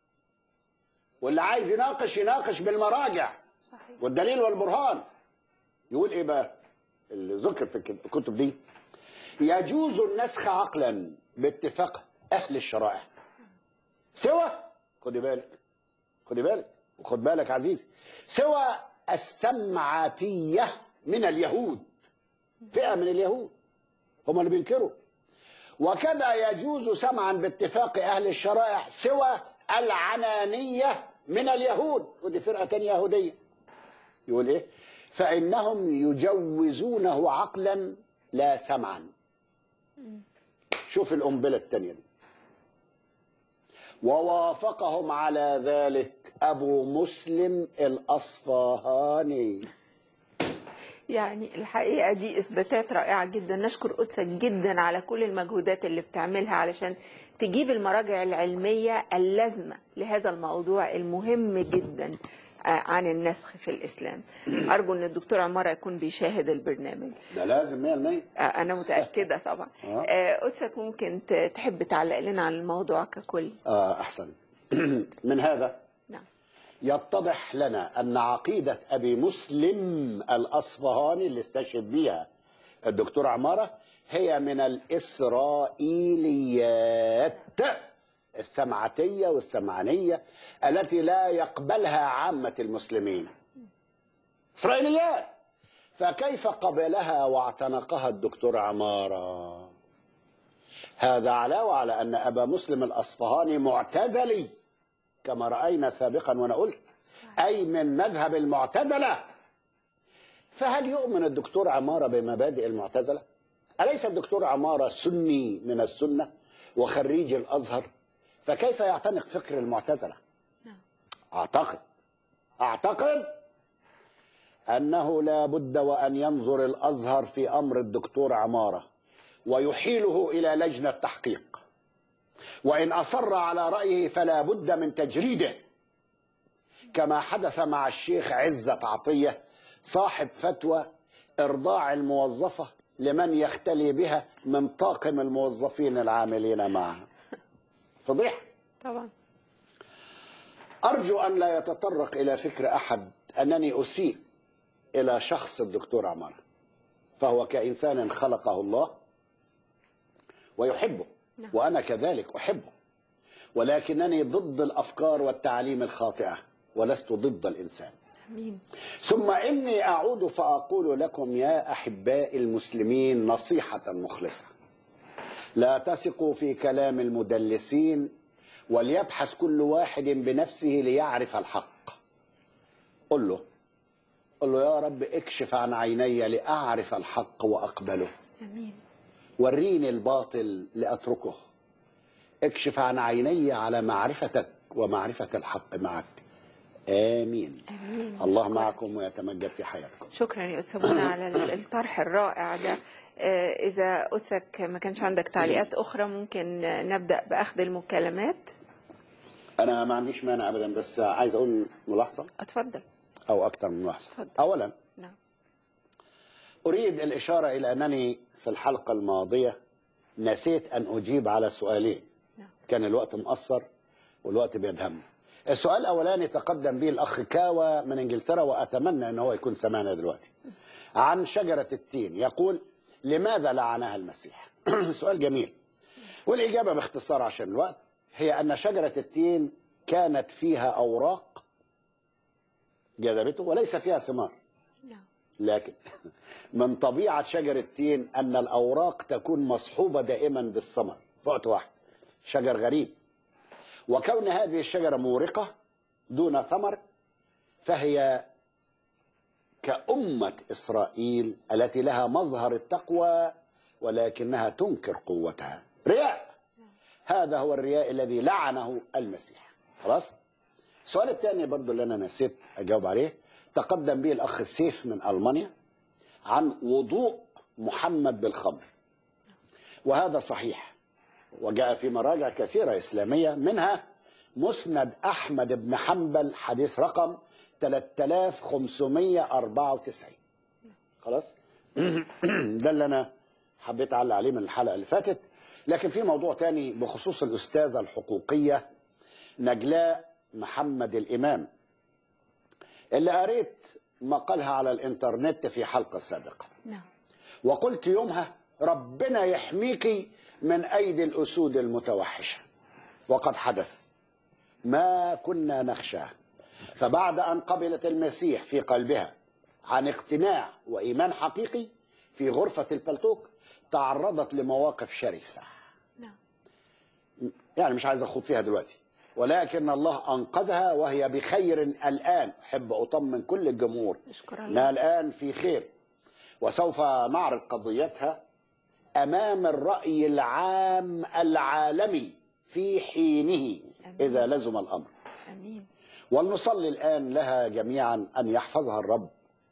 واللي عايز يناقش يناقش بالمراجع والدليل والبرهان. يقول ايه بقى اللي ذكر في الكتب دي؟ يجوز النسخ عقلا باتفاق اهل الشرائع سوى، خدي بالك خدي بالك وخد بالك عزيزي، سوى السمعاتية من اليهود، فئة من اليهود هم اللي بينكروا. وكذا يجوز سمعا باتفاق اهل الشرائع سوى العنانية من اليهود، ودي فرقة تانية يهودية. يقول ايه؟ فإنهم يجوزونه عقلا لا سمعا. شوف القنبلة التانية دي. ووافقهم على ذلك أبو مسلم الأصفهاني. يعني الحقيقة دي إثباتات رائعة جدا. نشكر قدسك جدا على كل المجهودات اللي بتعملها علشان تجيب المراجع العلمية اللازمة لهذا الموضوع المهم جدا عن النسخ في الإسلام. أرجو أن الدكتور عمارة يكون بيشاهد البرنامج ده لازم مية بالمية. أنا متأكدة طبعا. قدسك ممكن تحب تعلق لنا عن الموضوع ككل؟ آه أحسن. من هذا نعم يتضح لنا أن عقيدة أبي مسلم الأصفهاني اللي استشهد بها الدكتور عمارة هي من الإسرائيليات السمعتية والسمعانية التي لا يقبلها عامة المسلمين. إسرائيليات. فكيف قبلها واعتنقها الدكتور عمارة؟ هذا علاوة على أن أبا مسلم الأصفهاني معتزلي كما رأينا سابقا وأنا قلت، أي من مذهب المعتزلة. فهل يؤمن الدكتور عمارة بمبادئ المعتزلة؟ أليس الدكتور عمارة سني من السنة وخريج الأزهر؟ فكيف يعتنق فكر المعتزلة؟ أعتقد أعتقد أنه لا بد وأن ينظر الأزهر في أمر الدكتور عمارة ويحيله إلى لجنة تحقيق، وإن أصر على رأيه فلا بد من تجريده، كما حدث مع الشيخ عزت عطية صاحب فتوى إرضاع الموظفة لمن يختلي بها من طاقم الموظفين العاملين معها. فضيحة. طبعا. أرجو أن لا يتطرق إلى فكر أحد أنني أسيء إلى شخص الدكتور عمارة، فهو كإنسان خلقه الله ويحبه، وأنا كذلك أحبه، ولكنني ضد الأفكار والتعليم الخاطئة ولست ضد الإنسان. أمين. ثم إني أعود فأقول لكم يا أحباء المسلمين نصيحة مخلصة: لا تثقوا في كلام المدلسين، وليبحث كل واحد بنفسه ليعرف الحق. قل له قل له يا رب اكشف عن عيني لأعرف الحق وأقبله. أمين. وريني الباطل لأتركه. اكشف عن عيني على معرفتك ومعرفة الحق معك. آمين. آمين. الله شكرا. معكم ويتمجد في حياتكم. شكرا يا أستاذ بونا على الطرح الرائع ده. إذا أسك ما كانش عندك تعليقات أخرى ممكن نبدأ بأخذ المكالمات. أنا ما عنديش مانع أبدا، بس عايز أقول ملاحظة. أتفضل. أو أكثر من ملاحظة. أتفضل. أولا نعم. أريد الإشارة إلى أنني في الحلقة الماضية نسيت أن أجيب على سؤالين. نعم. كان الوقت مقصر والوقت بيدهم. السؤال الأولاني تقدم به الأخ كاوى من إنجلترا، وأتمنى أن هو يكون سمعنا دلوقتي، عن شجرة التين. يقول: لماذا لعنها المسيح؟ سؤال جميل، والإجابة باختصار عشان الوقت هي أن شجرة التين كانت فيها أوراق جذبته وليس فيها ثمار. نعم. لكن من طبيعة شجر التين أن الأوراق تكون مصحوبة دائما بالثمر في وقت واحد. شجر غريب، وكون هذه الشجرة مورقة دون ثمر فهي كأمة إسرائيل التي لها مظهر التقوى ولكنها تنكر قوتها. رياء. هذا هو الرياء الذي لعنه المسيح. خلاص. السؤال الثاني برضو اللي أنا نسيت أجاوب عليه تقدم به الأخ سيف من ألمانيا عن وضوء محمد بالخمر، وهذا صحيح وجاء في مراجع كثيرة إسلامية، منها مسند أحمد بن حنبل حديث رقم ثلاثة آلاف وخمسمائة وأربعة وتسعين. خلاص. ده اللي أنا حبيت أعلق عليه من الحلقة اللي فاتت. لكن في موضوع تاني بخصوص الأستاذة الحقوقية نجلاء محمد الإمام، اللي قريت مقالها على الإنترنت في حلقة سابقة. نعم. وقلت يومها: ربنا يحميكي من أيدي الأسود المتوحشة. وقد حدث ما كنا نخشاه. فبعد أن قبلت المسيح في قلبها عن اقتناع وإيمان حقيقي في غرفة البلتوك تعرضت لمواقف شرسة. نعم. يعني مش عايز أخوض فيها دلوقتي، ولكن الله أنقذها وهي بخير الآن. أحب أطمن كل الجمهور أنها الآن في خير، وسوف نعرض قضيتها أمام الرأي العام العالمي في حينه إذا لزم الأمر. أمين. ولنصلي الآن لها جميعا أن يحفظها الرب.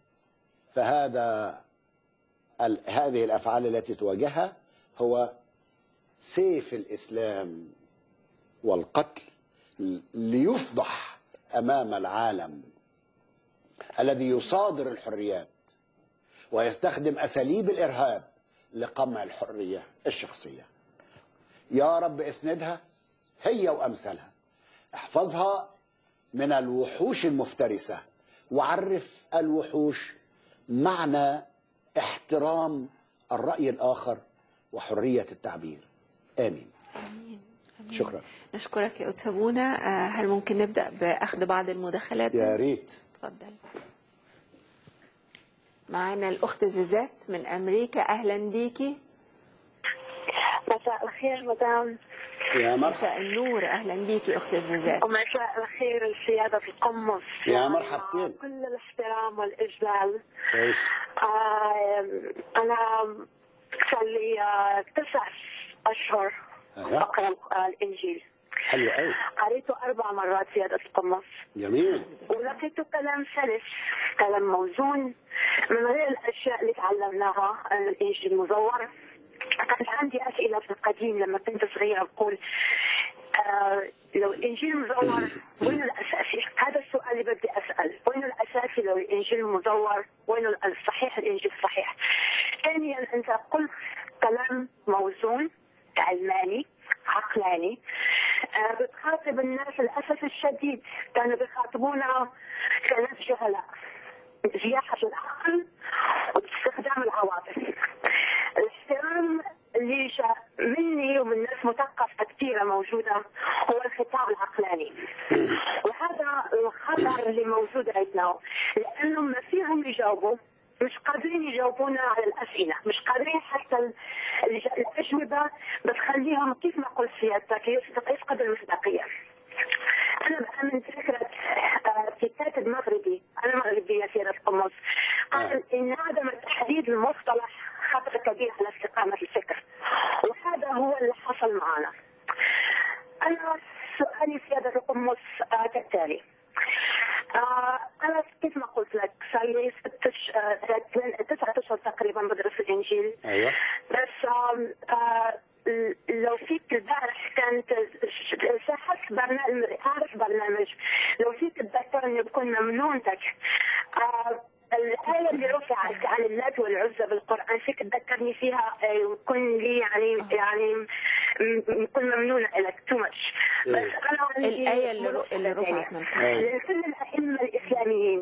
فهذا ال... هذه الأفعال التي تواجهها هو سيف الإسلام والقتل ليفضح أمام العالم الذي يصادر الحريات ويستخدم أساليب الإرهاب لقمع الحرية الشخصية. يا رب اسندها هي وأمثالها، احفظها من الوحوش المفترسة، وعرف الوحوش معنى احترام الرأي الآخر وحرية التعبير. آمين. آمين. آمين. شكرا. نشكرك يا أستاذ بونا. هل ممكن نبدأ بأخذ بعض المداخلات؟ يا ريت. اتفضل. معانا الأخت زيزات من أمريكا. أهلا بيكي. مساء الخير مدام. يا مرحبا. مساء النور. أهلا بيكي أخت زيزات. ومساء الخير السيادة القمص. يا مرحبتين. كل الاحترام والإجلال. ايش؟ آه أنا صار لي تسع أشهر أقرأ الإنجيل. حلو قوي. قريته أربع مرات سيادة القمص. جميل. ولقيته كلام سلس، كلام موزون، من غير الأشياء اللي تعلمناها الإنجيل المزور. كانت عندي أسئلة في القديم لما كنت صغيرة بقول آه لو الإنجيل مزور وين الأساسي؟ هذا السؤال اللي بدي أسأل، وين الأساسي لو الإنجيل مزور؟ وين الصحيح الإنجيل صحيح؟ ثانيا أنت للاسف الشديد كانوا بيخاطبونا كناس جهلاء، بجياحة العقل واستخدام العواطف. الاحترام اللي جاء مني ومن ناس مثقفة كثيرة موجودة هو الخطاب العقلاني، وهذا الخطر اللي موجود عندنا، لأنهم ما فيهم يجاوبوا، مش قادرين يجاوبونا على الأسئلة، مش قادرين حتى الأجوبة بتخليهم كيف ما قلت سيادتك يفقد المصداقية. أنا بأمن فكرة في كاتب مغربي، أنا مغربية سيرة قمص، قال إن عدم تحديد المصطلح خطر كبير على استقامة الفكر، وهذا هو اللي حصل معنا. أنا سؤالي سيادة القمص آه كالتالي. آه أنا كيف ما قلت لك صار لي تسعة أشهر تقريبا بدرس الإنجيل. أيوه. بس آه آه لو فيك البارح كانت شاهدت برنامج، عارف برنامج، لو فيك تذكرني بكون ممنونتك. آه الآية اللي رفعت عن اللات والعزى بالقرآن فيك تذكرني فيها وكن لي يعني يعني كن ممنونة لك تو ماتش. بس أنا عندي الآية اللي اللي رفعت من لكل الأئمة الإسلاميين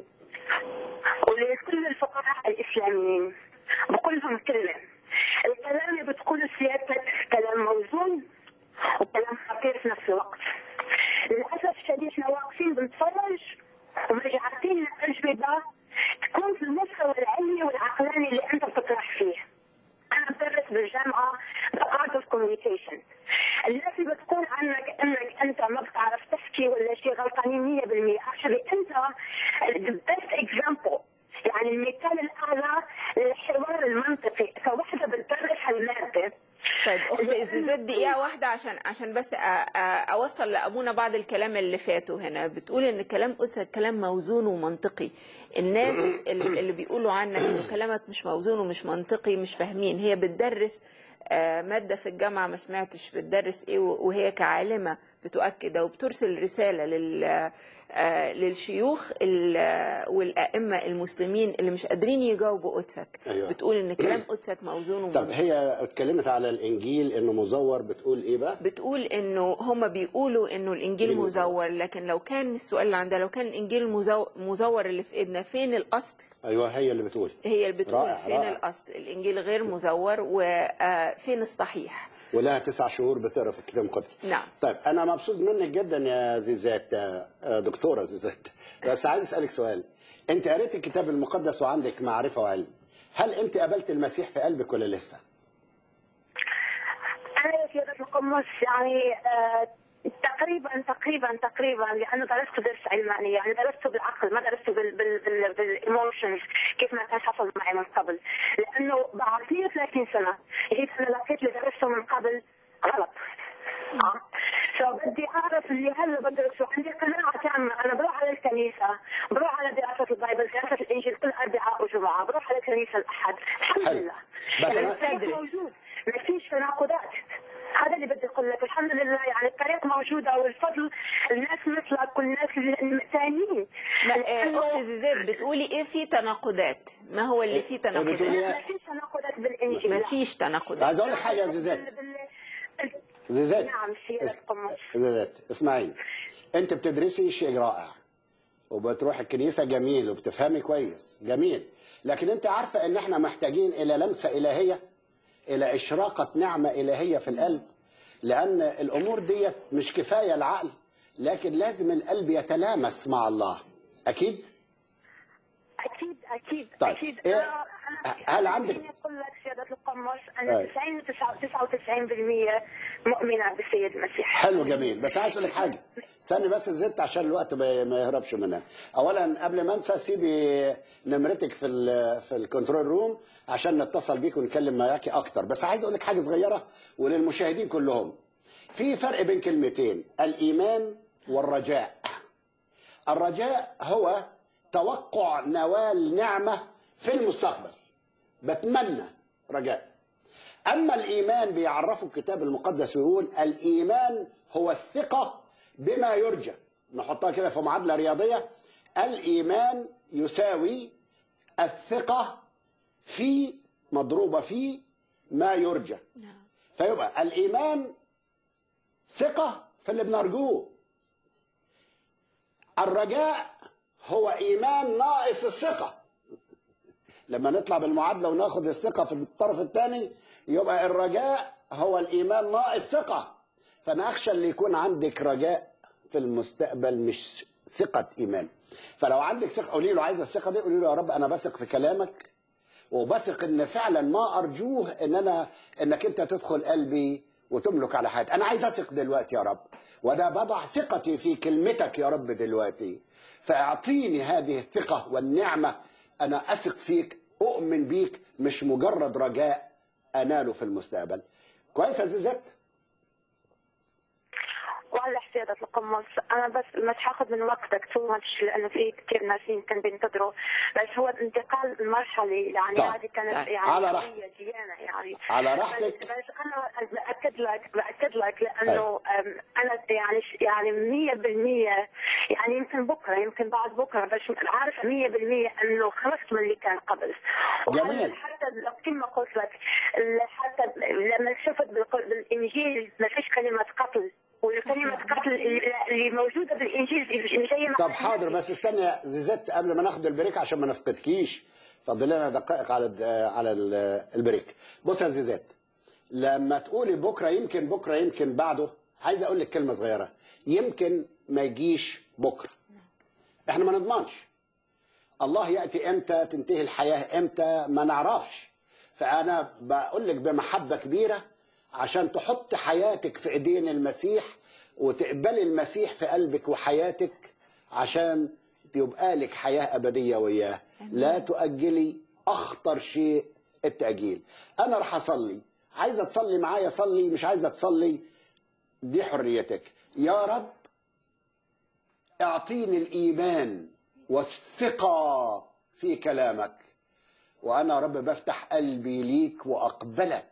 ولكل الفقهاء الإسلاميين بقول لهم كلمة، الكلام اللي بتقول سيادتك كلام موزون وكلام خطير في نفس الوقت. للأسف الشديد احنا واقفين بنتفرج ومش عارفين الأجوبة تكون في المستوى العلمي والعقلاني اللي أنت بتطرح فيه. أنا بدرس بالجامعة The Art of Communication. الناس اللي بتقول عنك انك انت ما بتعرف تحكي ولا شيء غلطانين مية بالمية. actually انت the best example، يعني المثال الاعلى للحوار المنطقي كوحده بتدرس هالماده. طيب اختي زيزات دقيقه واحده عشان عشان بس أ- أ- اوصل لابونا بعض الكلام اللي فاتوا هنا. بتقول ان كلام قدسك كلام موزون ومنطقي. الناس اللي اللي بيقولوا عنك انه كلامك مش موزون ومش منطقي مش فاهمين. هي بتدرس آه، مادة في الجامعة ما سمعتش بتدرس ايه، وهي كعالمة بتؤكد وبترسل رسالة لل آه، للشيوخ ال- والأئمة المسلمين اللي مش قادرين يجاوبوا قدسك. أيوة. بتقول ان كلام قدسك موزون طب ومنطقي. هي اتكلمت على الانجيل انه مزور، بتقول ايه بقى؟ بتقول انه هم بيقولوا انه الانجيل إنجيل مزور. مزور، لكن لو كان السؤال اللي عندها لو كان الانجيل المزو- مزور اللي في ايدنا فين الاصل؟ ايوه هي اللي بتقول. هي اللي بتقول رائع فين رائع. الاصل؟ الانجيل غير مزور وفين الصحيح؟ ولها تسع شهور بتقرا في الكتاب المقدس. نعم. طيب انا مبسوط منك جدا يا زيزات، آه، دكتوره زيزات، بس عايز اسالك سؤال. انت قريت الكتاب المقدس وعندك معرفه وعلم، هل انت قبلت المسيح في قلبك ولا لسه؟ انا يا سيادة القمص يعني آه تقريبا تقريبا تقريبا لانه درست درس علماني، يعني درسته بالعقل ما درسته بال بال بال بالايموشنز كيف ما كان حصل معي من قبل، لانه بعد اثنين وثلاثين سنه جيت انا لقيت اللي درسته من قبل غلط. اه فبدي اعرف اللي هلا بدرسه، عندي قناعه تامه. انا بروح على الكنيسه، بروح على دراسه البايبل، دراسه الانجيل كل اربعاء وجمعه، بروح على الكنيسه الاحد، الحمد حلو. لله. بس يعني أنا- الطريق موجود، ما فيش تناقضات. هذا اللي بدي اقول لك، الحمد لله يعني الطريق موجوده والفضل الناس مثلك والناس الثانيين. اختي زيزات بتقولي ايه في تناقضات؟ ما هو اللي فيه تناقضات؟ بتقولي ما فيش تناقضات بالانجيل. ما فيش تناقضات. عايز اقول لك حاجه يا زيزات. زيزات نعم سيادة القمص. زيزات اسمعي، انت بتدرسي شيء رائع وبتروح الكنيسه جميل وبتفهمي كويس جميل، لكن انت عارفه ان احنا محتاجين الى لمسه الهيه، الى اشراقه نعمه الهيه في القلب، لان الامور ديت مش كفايه العقل، لكن لازم القلب يتلامس مع الله. اكيد اكيد اكيد طيب. اكيد. إيه؟ أنا هل عندك اقول لك سيادة القمص انا أي. تسعين تسعة وتسعين بالمية مؤمنه بالسيد المسيح. حلو جميل، بس عايز اقول لك حاجه، استني بس الزيت عشان الوقت ما ما يهربش مننا. اولا قبل ما انسى سيبي نمرتك في ال في الكنترول روم عشان نتصل بيك ونتكلم معاكي اكتر، بس عايز اقول لك حاجه صغيره وللمشاهدين كلهم. في فرق بين كلمتين، الايمان والرجاء. الرجاء هو توقع نوال نعمه في المستقبل، بتمنى رجاء. أما الإيمان بيعرفه الكتاب المقدس ويقول الإيمان هو الثقة بما يرجى. نحطها كده في معادلة رياضية، الإيمان يساوي الثقة في مضروبة في ما يرجى. فيبقى الإيمان ثقة في اللي بنرجوه، الرجاء هو إيمان ناقص الثقة. لما نطلع بالمعادلة وناخد الثقة في الطرف الثاني يبقى الرجاء هو الإيمان ناقص ثقة. فأنا أخشى اللي يكون عندك رجاء في المستقبل مش ثقة إيمان. فلو عندك ثقة قولي له عايز الثقة دي، قولي له يا رب أنا بثق في كلامك وبثق إن فعلا ما أرجوه إن أنا إنك أنت تدخل قلبي وتملك على حياتي. أنا عايز أثق دلوقتي يا رب، وده بضع ثقتي في كلمتك يا رب دلوقتي، فاعطيني هذه الثقة والنعمة. أنا أثق فيك، أؤمن بيك، مش مجرد رجاء أناله في المستقبل. كويس يا زيزات؟ وعلى سيادة القمص أنا بس مش هاخد من وقتك تو ماتش لأنه في كثير ناس يمكن بينتظروا، بس هو الانتقال المرحلي يعني هذه كانت يعني على راحتك ديانة يعني على راحتك. بس, بس أنا بأكد لك بأكد لك لأنه أنا يعني يعني مية بالمية يعني يمكن بكرة يمكن بعد بكرة بس عارفة مية بالمية إنه خلصت من اللي كان قبل. جميل. حتى لو كما قلت لك حتى لما شفت بالإنجيل ما فيش كلمة قتل، والكلمة قتل اللي موجودة بالإنجيل زي ما. طب حاضر بس استني يا زيزات قبل ما ناخد البريك عشان ما نفقدكيش، فاضل لنا دقائق على على البريك. بص يا زيزات، لما تقولي بكره يمكن بكره يمكن بعده، عايز اقول لك كلمه صغيره. يمكن ما يجيش بكره، احنا ما نضمنش الله ياتي امتى، تنتهي الحياه امتى، ما نعرفش. فانا بقول لك بمحبه كبيره عشان تحط حياتك في ايدين المسيح وتقبلي المسيح في قلبك وحياتك عشان يبقى لك حياه ابديه وياه. لا تؤجلي، اخطر شيء التاجيل. انا راح اصلي، عايزه تصلي معايا صلي، مش عايزه تصلي دي حريتك. يا رب اعطيني الايمان والثقه في كلامك، وانا رب بفتح قلبي ليك واقبلك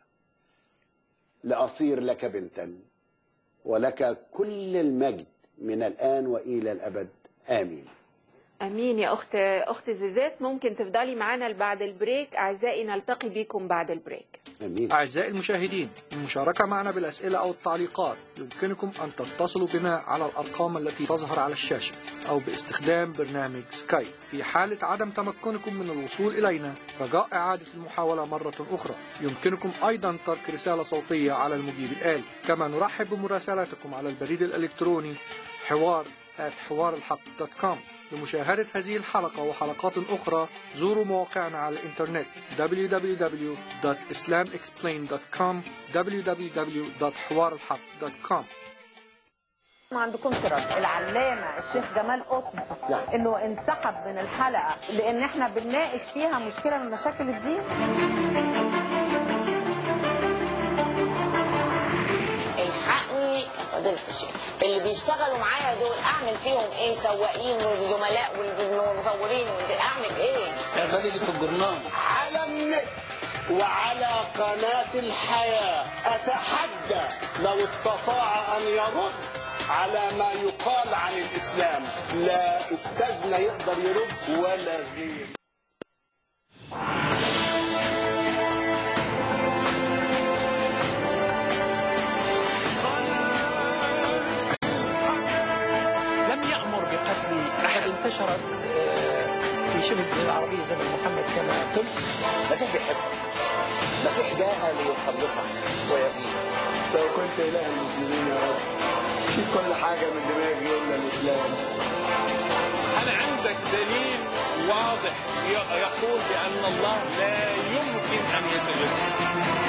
لأصير لك بنتا، ولك كل المجد من الآن وإلى الأبد. آمين. امين يا اخت اخت زيزات. ممكن تفضلي معانا بعد البريك. اعزائي نلتقي بكم بعد البريك. امين. اعزائي المشاهدين، للمشاركه معنا بالاسئله او التعليقات يمكنكم ان تتصلوا بنا على الارقام التي تظهر على الشاشه او باستخدام برنامج سكايب. في حاله عدم تمكنكم من الوصول الينا رجاء اعاده المحاوله مره اخرى، يمكنكم ايضا ترك رساله صوتيه على المجيب الآلي. كما نرحب بمراسلاتكم على البريد الالكتروني حوار آت حوار الحق دوت كوم. لمشاهدة هذه الحلقة وحلقات أخرى زوروا مواقعنا على الإنترنت دبليو دبليو دبليو دوت islam explained دوت كوم دبليو دبليو دبليو دوت حوار الحق دوت كوم. ما عندكم اعتراض العلامة الشيخ جمال قطب انه انسحب من الحلقة لان احنا بنناقش فيها مشكلة من مشاكل الدين؟ الحقني يا فضيلة الشيخ، اللي بيشتغلوا معايا دول اعمل فيهم ايه؟ سواقين والزملاء والمصورين، اعمل ايه؟ اعمل اللي في الجرنان على النت وعلى قناة الحياة. أتحدى لو استطاع أن يرد على ما يقال عن الإسلام. لا أستاذنا يقدر يرد ولا غير. انتشرت في شبه الجزيرة العربية زمن محمد كما قلت. المسيح بيحبك، المسيح جاء ليخلصك ويبيك. لو كنت إله المسلمين يا رب شيل كل حاجة من دماغي إلا الإسلام. هل عندك دليل واضح يقول بأن الله لا يمكن أن يتجسد؟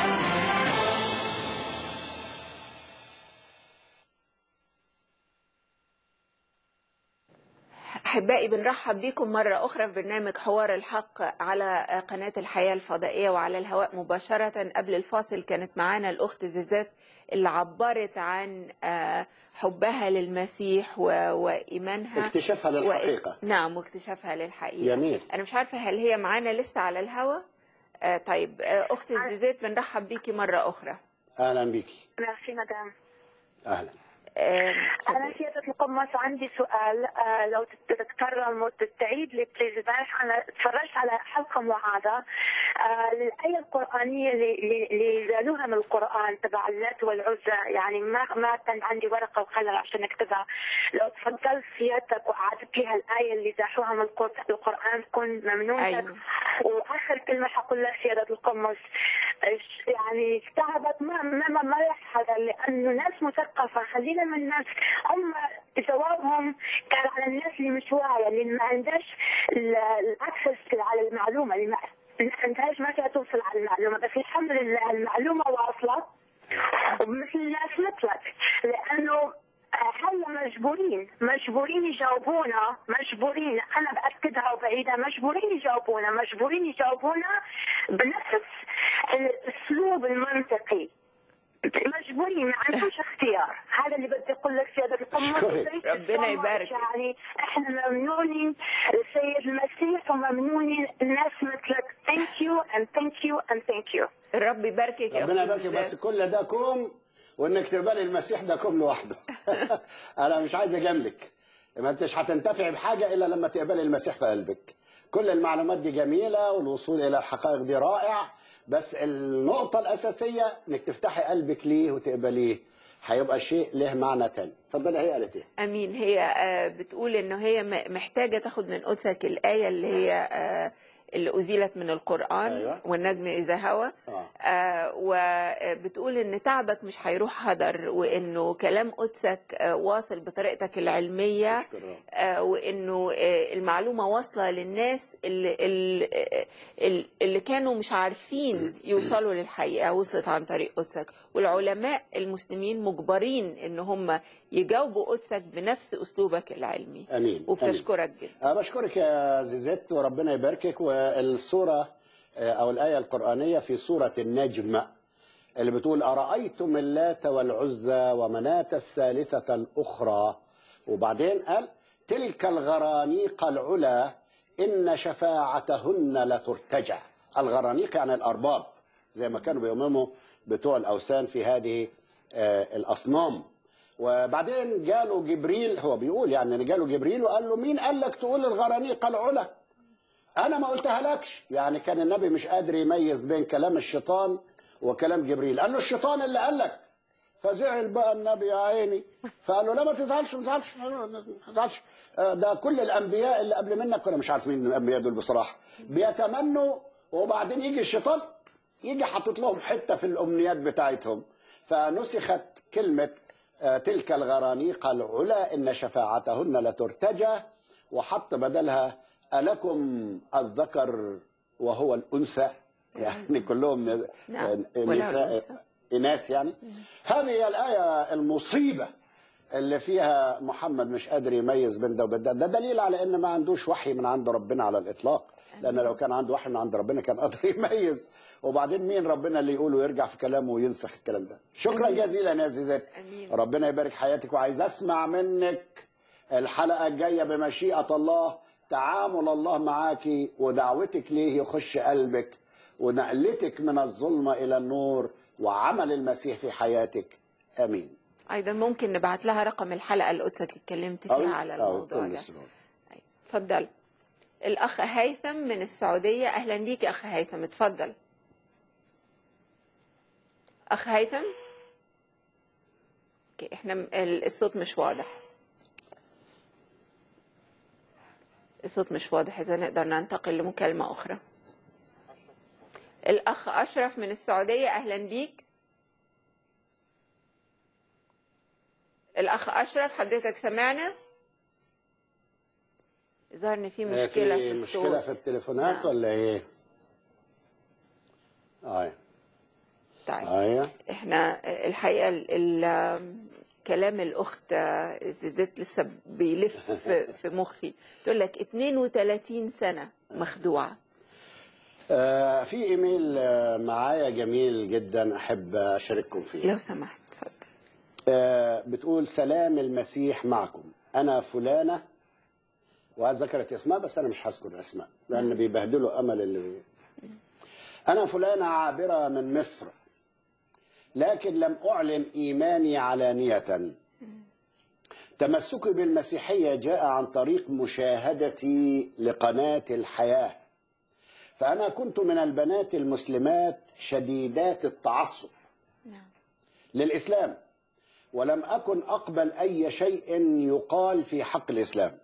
أحبائي بنرحب بكم مرة أخرى في برنامج حوار الحق على قناة الحياة الفضائية وعلى الهواء مباشرة. قبل الفاصل كانت معانا الأخت زيزات اللي عبرت عن حبها للمسيح وإيمانها، اكتشافها للحقيقة. و... نعم واكتشافها للحقيقة. جميل. أنا مش عارفة هل هي معانا لسه على الهواء. طيب أخت زيزات بنرحب بيكي مرة أخرى. أهلا بيكي. ميرسي مدام. أهلا. أنا سيادة القمص عندي سؤال، آه لو تتكرم وتعيد لي بليز. امبارح أنا تفرجت على حلقة معادة آه للآية القرآنية اللي اللي قالوها من القرآن تبع اللات والعزى، يعني ما ما كان عندي ورقة وقلم عشان أكتبها. لو تفضلت سيادتك وعادت لي هالآية اللي زاحوها من القرآن تكون ممنونة. أيوة. وآخر كلمة حقول لك سيادة القمص، يعني استعبت ما ما ما راح هذا، لأنه ناس مثقفة خلينا من الناس هم جوابهم كان على الناس اللي مش واعية، اللي ما عندهاش الأكسس على المعلومة، اللي ما عندهاش ما توصل على المعلومة. بس الحمد لله المعلومة واصلة ومثل الناس مثلك، لأنه هلا مجبورين مجبورين يجاوبونا، مجبورين، أنا بأكدها وبعيدها، مجبورين يجاوبونا مجبورين يجاوبونا بنفس الأسلوب المنطقي، مجبورين ما عندهمش اختيار. هذا اللي بدي اقول لك سيادة القمص. ربنا يبارك. يعني احنا ممنونين السيد المسيح وممنونين الناس مثلك. ثانك يو اند ثانك يو اند ثانك يو. الرب يباركك يا ربنا يبارك. بس كل ده كوم، وانك تقبلي المسيح ده كوم لوحده. انا مش عايز اجاملك، ما انتش هتنتفع بحاجه الا لما تقبلي المسيح في قلبك. كل المعلومات دي جميله والوصول الى الحقائق دي رائع، بس النقطة الأساسية إنك تفتحي قلبك ليه وتقبليه، هيبقى شيء له معنى تاني. اتفضلي. هي قالت إيه؟ أمين. هي بتقول إنه هي محتاجة تاخد من قدسك الآية اللي هي اللي أزيلت من القرآن. أيوة. والنجم إذا هوى. آه. آه وبتقول إن تعبك مش هيروح هدر، وإنه كلام قدسك آه واصل بطريقتك العلمية، آه وإنه آه المعلومة واصلة للناس اللي, اللي, اللي كانوا مش عارفين يوصلوا للحقيقة، وصلت عن طريق قدسك. والعلماء المسلمين مجبرين إن هم يجاوبوا قدسك بنفس أسلوبك العلمي. أمين. وبتشكرك جدا. أنا بشكرك يا زيزت وربنا يباركك. والسورة أو الآية القرآنية في سورة النجم اللي بتقول أرأيتم اللات والعزى ومناة الثالثة الأخرى، وبعدين قال تلك الغرانيق العلا إن شفاعتهن لترتجع. الغرانيق يعني الأرباب، زي ما كانوا بيؤمنوا بتوع الأوثان في هذه الأصنام. وبعدين جاله جبريل، هو بيقول يعني جاله جبريل وقال له مين قال لك تقول الغرانيق العلا؟ أنا ما قلتها لكش. يعني كان النبي مش قادر يميز بين كلام الشيطان وكلام جبريل. قال له الشيطان اللي قال لك. فزعل بقى النبي يا عيني، فقال له لا ما تزعلش ما تزعلش ما تزعلش، ده كل الأنبياء اللي قبل منك كنا مش عارف مين الأنبياء دول بصراحة بيتمنوا، وبعدين يجي الشيطان يجي حاطط لهم حتة في الأمنيات بتاعتهم. فنسخت كلمة تلك الغرانيق العلا إن شفاعتهن لترتجى، وحط بدلها ألكم الذكر وهو الأنثى، يعني كلهم نساء إناث يعني. هذه هي الآية المصيبة اللي فيها محمد مش قادر يميز بين ده وبين ده. ده دليل على إن ما عندوش وحي من عند ربنا على الإطلاق، لأن لو كان عنده وحي من عند ربنا كان قادر يميز. وبعدين مين ربنا اللي يقول ويرجع في كلامه وينسخ الكلام ده؟ شكرا جزيلا يا زيزات، ربنا يبارك حياتك. وعايز أسمع منك الحلقة الجاية بمشيئة الله تعامل الله معاكي ودعوتك ليه يخش قلبك، ونقلتك من الظلمة إلى النور، وعمل المسيح في حياتك. امين. ايضا ممكن نبعت لها رقم الحلقه اللي قدسك اتكلمت فيها على الموضوع ده. اتفضل. الاخ هيثم من السعوديه، اهلا بيك يا اخ هيثم، اتفضل. اخ هيثم، اوكي احنا الصوت مش واضح، الصوت مش واضح، اذا نقدر ننتقل لمكالمه اخرى. الاخ اشرف من السعوديه، اهلا بيك. الأخ أشرف حضرتك سمعنا؟ ظهر إن في مشكلة في, في الصوت. مشكلة في التليفونات. نعم. ولا إيه؟ آه. طيب. آه. إحنا الحقيقة كلام الأخت زيزت لسه بيلف في مخي، تقول لك اثنين وثلاثين سنة مخدوعة. آه في إيميل معايا جميل جدا أحب أشارككم فيه لو سمحت. آه بتقول سلام المسيح معكم، أنا فلانة، وذكرت اسمها بس أنا مش هذكر اسمها لأن بيبهدلوا أمل اللي بي... أنا فلانة عابرة من مصر، لكن لم أعلن إيماني علانية تمسكي بالمسيحية جاء عن طريق مشاهدتي لقناة الحياة، فأنا كنت من البنات المسلمات شديدات التعصب للإسلام، ولم أكن أقبل أي شيء يقال في حق الإسلام،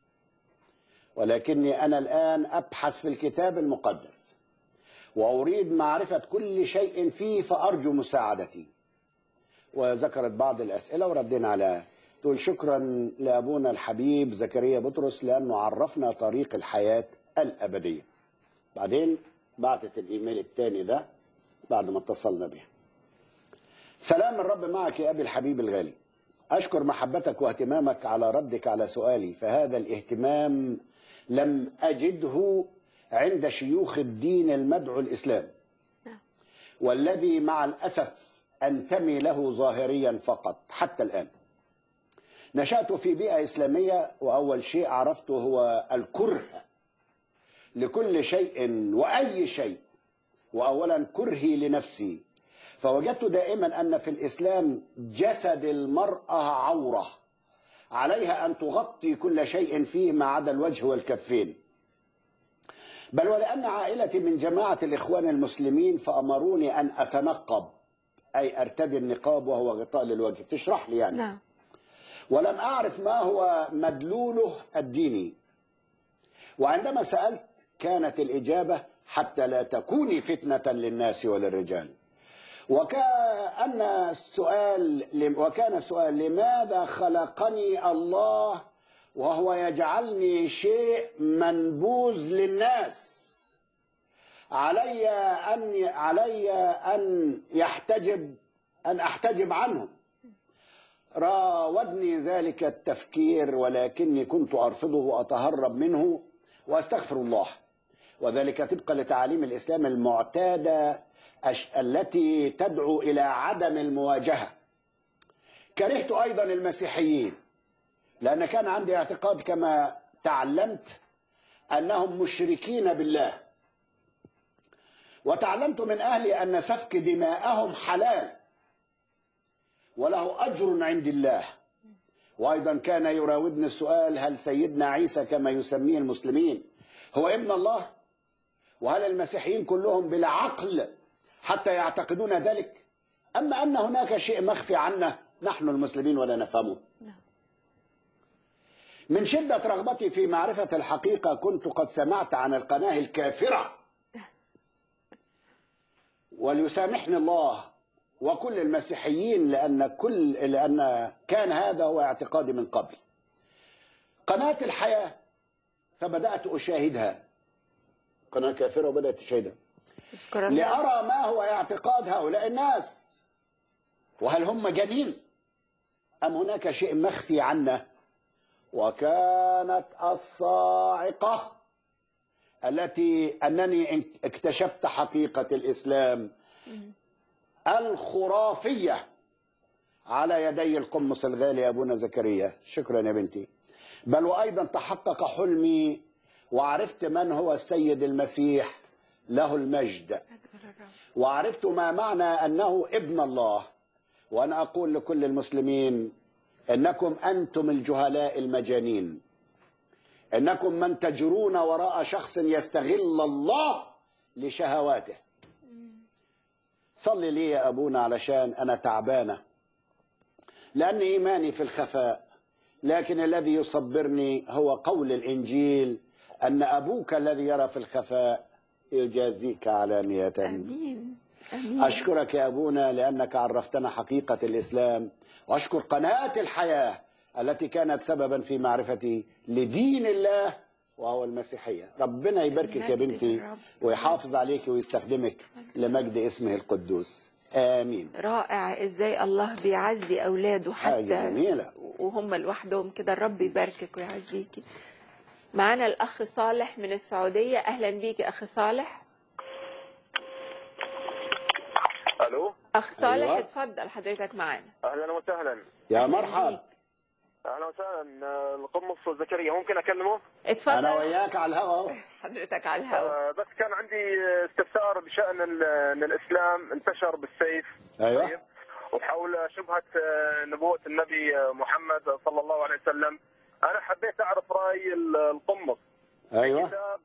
ولكني أنا الآن أبحث في الكتاب المقدس وأريد معرفة كل شيء فيه، فأرجو مساعدتي. وذكرت بعض الأسئلة وردينا عليها. تقول شكرا لأبونا الحبيب زكريا بطرس لأنه عرفنا طريق الحياة الأبدية. بعدين بعتت الإيميل الثاني ده بعد ما اتصلنا بها. سلام الرب معك يا أبي الحبيب الغالي، أشكر محبتك واهتمامك على ردك على سؤالي، فهذا الاهتمام لم أجده عند شيوخ الدين المدعو الإسلام، والذي مع الأسف أنتمي له ظاهريا فقط حتى الآن. نشأت في بيئة إسلامية، وأول شيء عرفته هو الكره لكل شيء وأي شيء، وأولا كرهي لنفسي، فوجدت دائما أن في الإسلام جسد المرأة عورة عليها أن تغطي كل شيء فيه ما عدا الوجه والكفين، بل ولأن عائلتي من جماعة الإخوان المسلمين فأمروني أن أتنقب، أي أرتدي النقاب وهو غطاء للوجه. تشرح لي يعني؟ نعم. ولم أعرف ما هو مدلوله الديني، وعندما سألت كانت الإجابة حتى لا تكوني فتنة للناس وللرجال. وكان السؤال وكان السؤال لماذا خلقني الله وهو يجعلني شيء منبوذ للناس؟ علي أن علي أن يحتجب أن أحتجب عنهم. راودني ذلك التفكير، ولكني كنت أرفضه وأتهرب منه وأستغفر الله، وذلك طبقا لتعاليم الإسلام المعتادة التي تدعو إلى عدم المواجهة. كرهت أيضا المسيحيين لأن كان عندي اعتقاد كما تعلمت أنهم مشركين بالله، وتعلمت من أهلي أن سفك دماءهم حلال وله أجر عند الله. وأيضا كان يراودني السؤال هل سيدنا عيسى كما يسميه المسلمين هو ابن الله؟ وهل المسيحيين كلهم بلا عقل حتى يعتقدون ذلك؟ أما أن هناك شيء مخفي عنا نحن المسلمين ولا نفهمه. من شدة رغبتي في معرفة الحقيقة كنت قد سمعت عن القناة الكافرة، وليسامحني الله وكل المسيحيين لأن كل لأن كان هذا هو اعتقادي من قبل، قناة الحياة، فبدأت أشاهدها. قناة كافرة وبدأت أشاهدها لأرى ما هو اعتقاد هؤلاء الناس، وهل هم جميل أم هناك شيء مخفي عنا. وكانت الصاعقة التي أنني اكتشفت حقيقة الإسلام الخرافية على يدي القمص الغالي أبونا زكريا. شكرا يا بنتي. بل وأيضا تحقق حلمي وعرفت من هو السيد المسيح له المجد، وعرفت ما معنى أنه ابن الله. وأنا أقول لكل المسلمين إنكم أنتم الجهلاء المجانين، إنكم من تجرون وراء شخص يستغل الله لشهواته. صلي لي يا أبونا علشان أنا تعبانة، لأن إيماني في الخفاء، لكن الذي يصبرني هو قول الإنجيل أن أبوك الذي يرى في الخفاء يجازيك علانية. أمين. أمين. أشكرك يا أبونا لأنك عرفتنا حقيقة الإسلام، وأشكر قناة الحياة التي كانت سببا في معرفتي لدين الله وهو المسيحية. ربنا يباركك يا بنتي ويحافظ عليك ويستخدمك لمجد اسمه القدوس. آمين. رائع إزاي الله بيعزي أولاده حتى جميلة. وهم لوحدهم كده. الرب يباركك ويعزيكي. معانا الأخ صالح من السعودية. أهلا بيك أخ صالح. الو أخ صالح. أيوة. اتفضل حضرتك معانا. اهلا وسهلا. يا مرحبا. اهلا وسهلا. القمص زكريا ممكن اكلمه؟ اتفضل. انا وياك على الهواء. حضرتك على الهواء. آه بس كان عندي استفسار بشأن ان الاسلام انتشر بالسيف. ايوه. طيب. وحول شبهة نبوة النبي محمد صلى الله عليه وسلم. أنا حبيت أعرف رأي القمص. أيوة. كتاب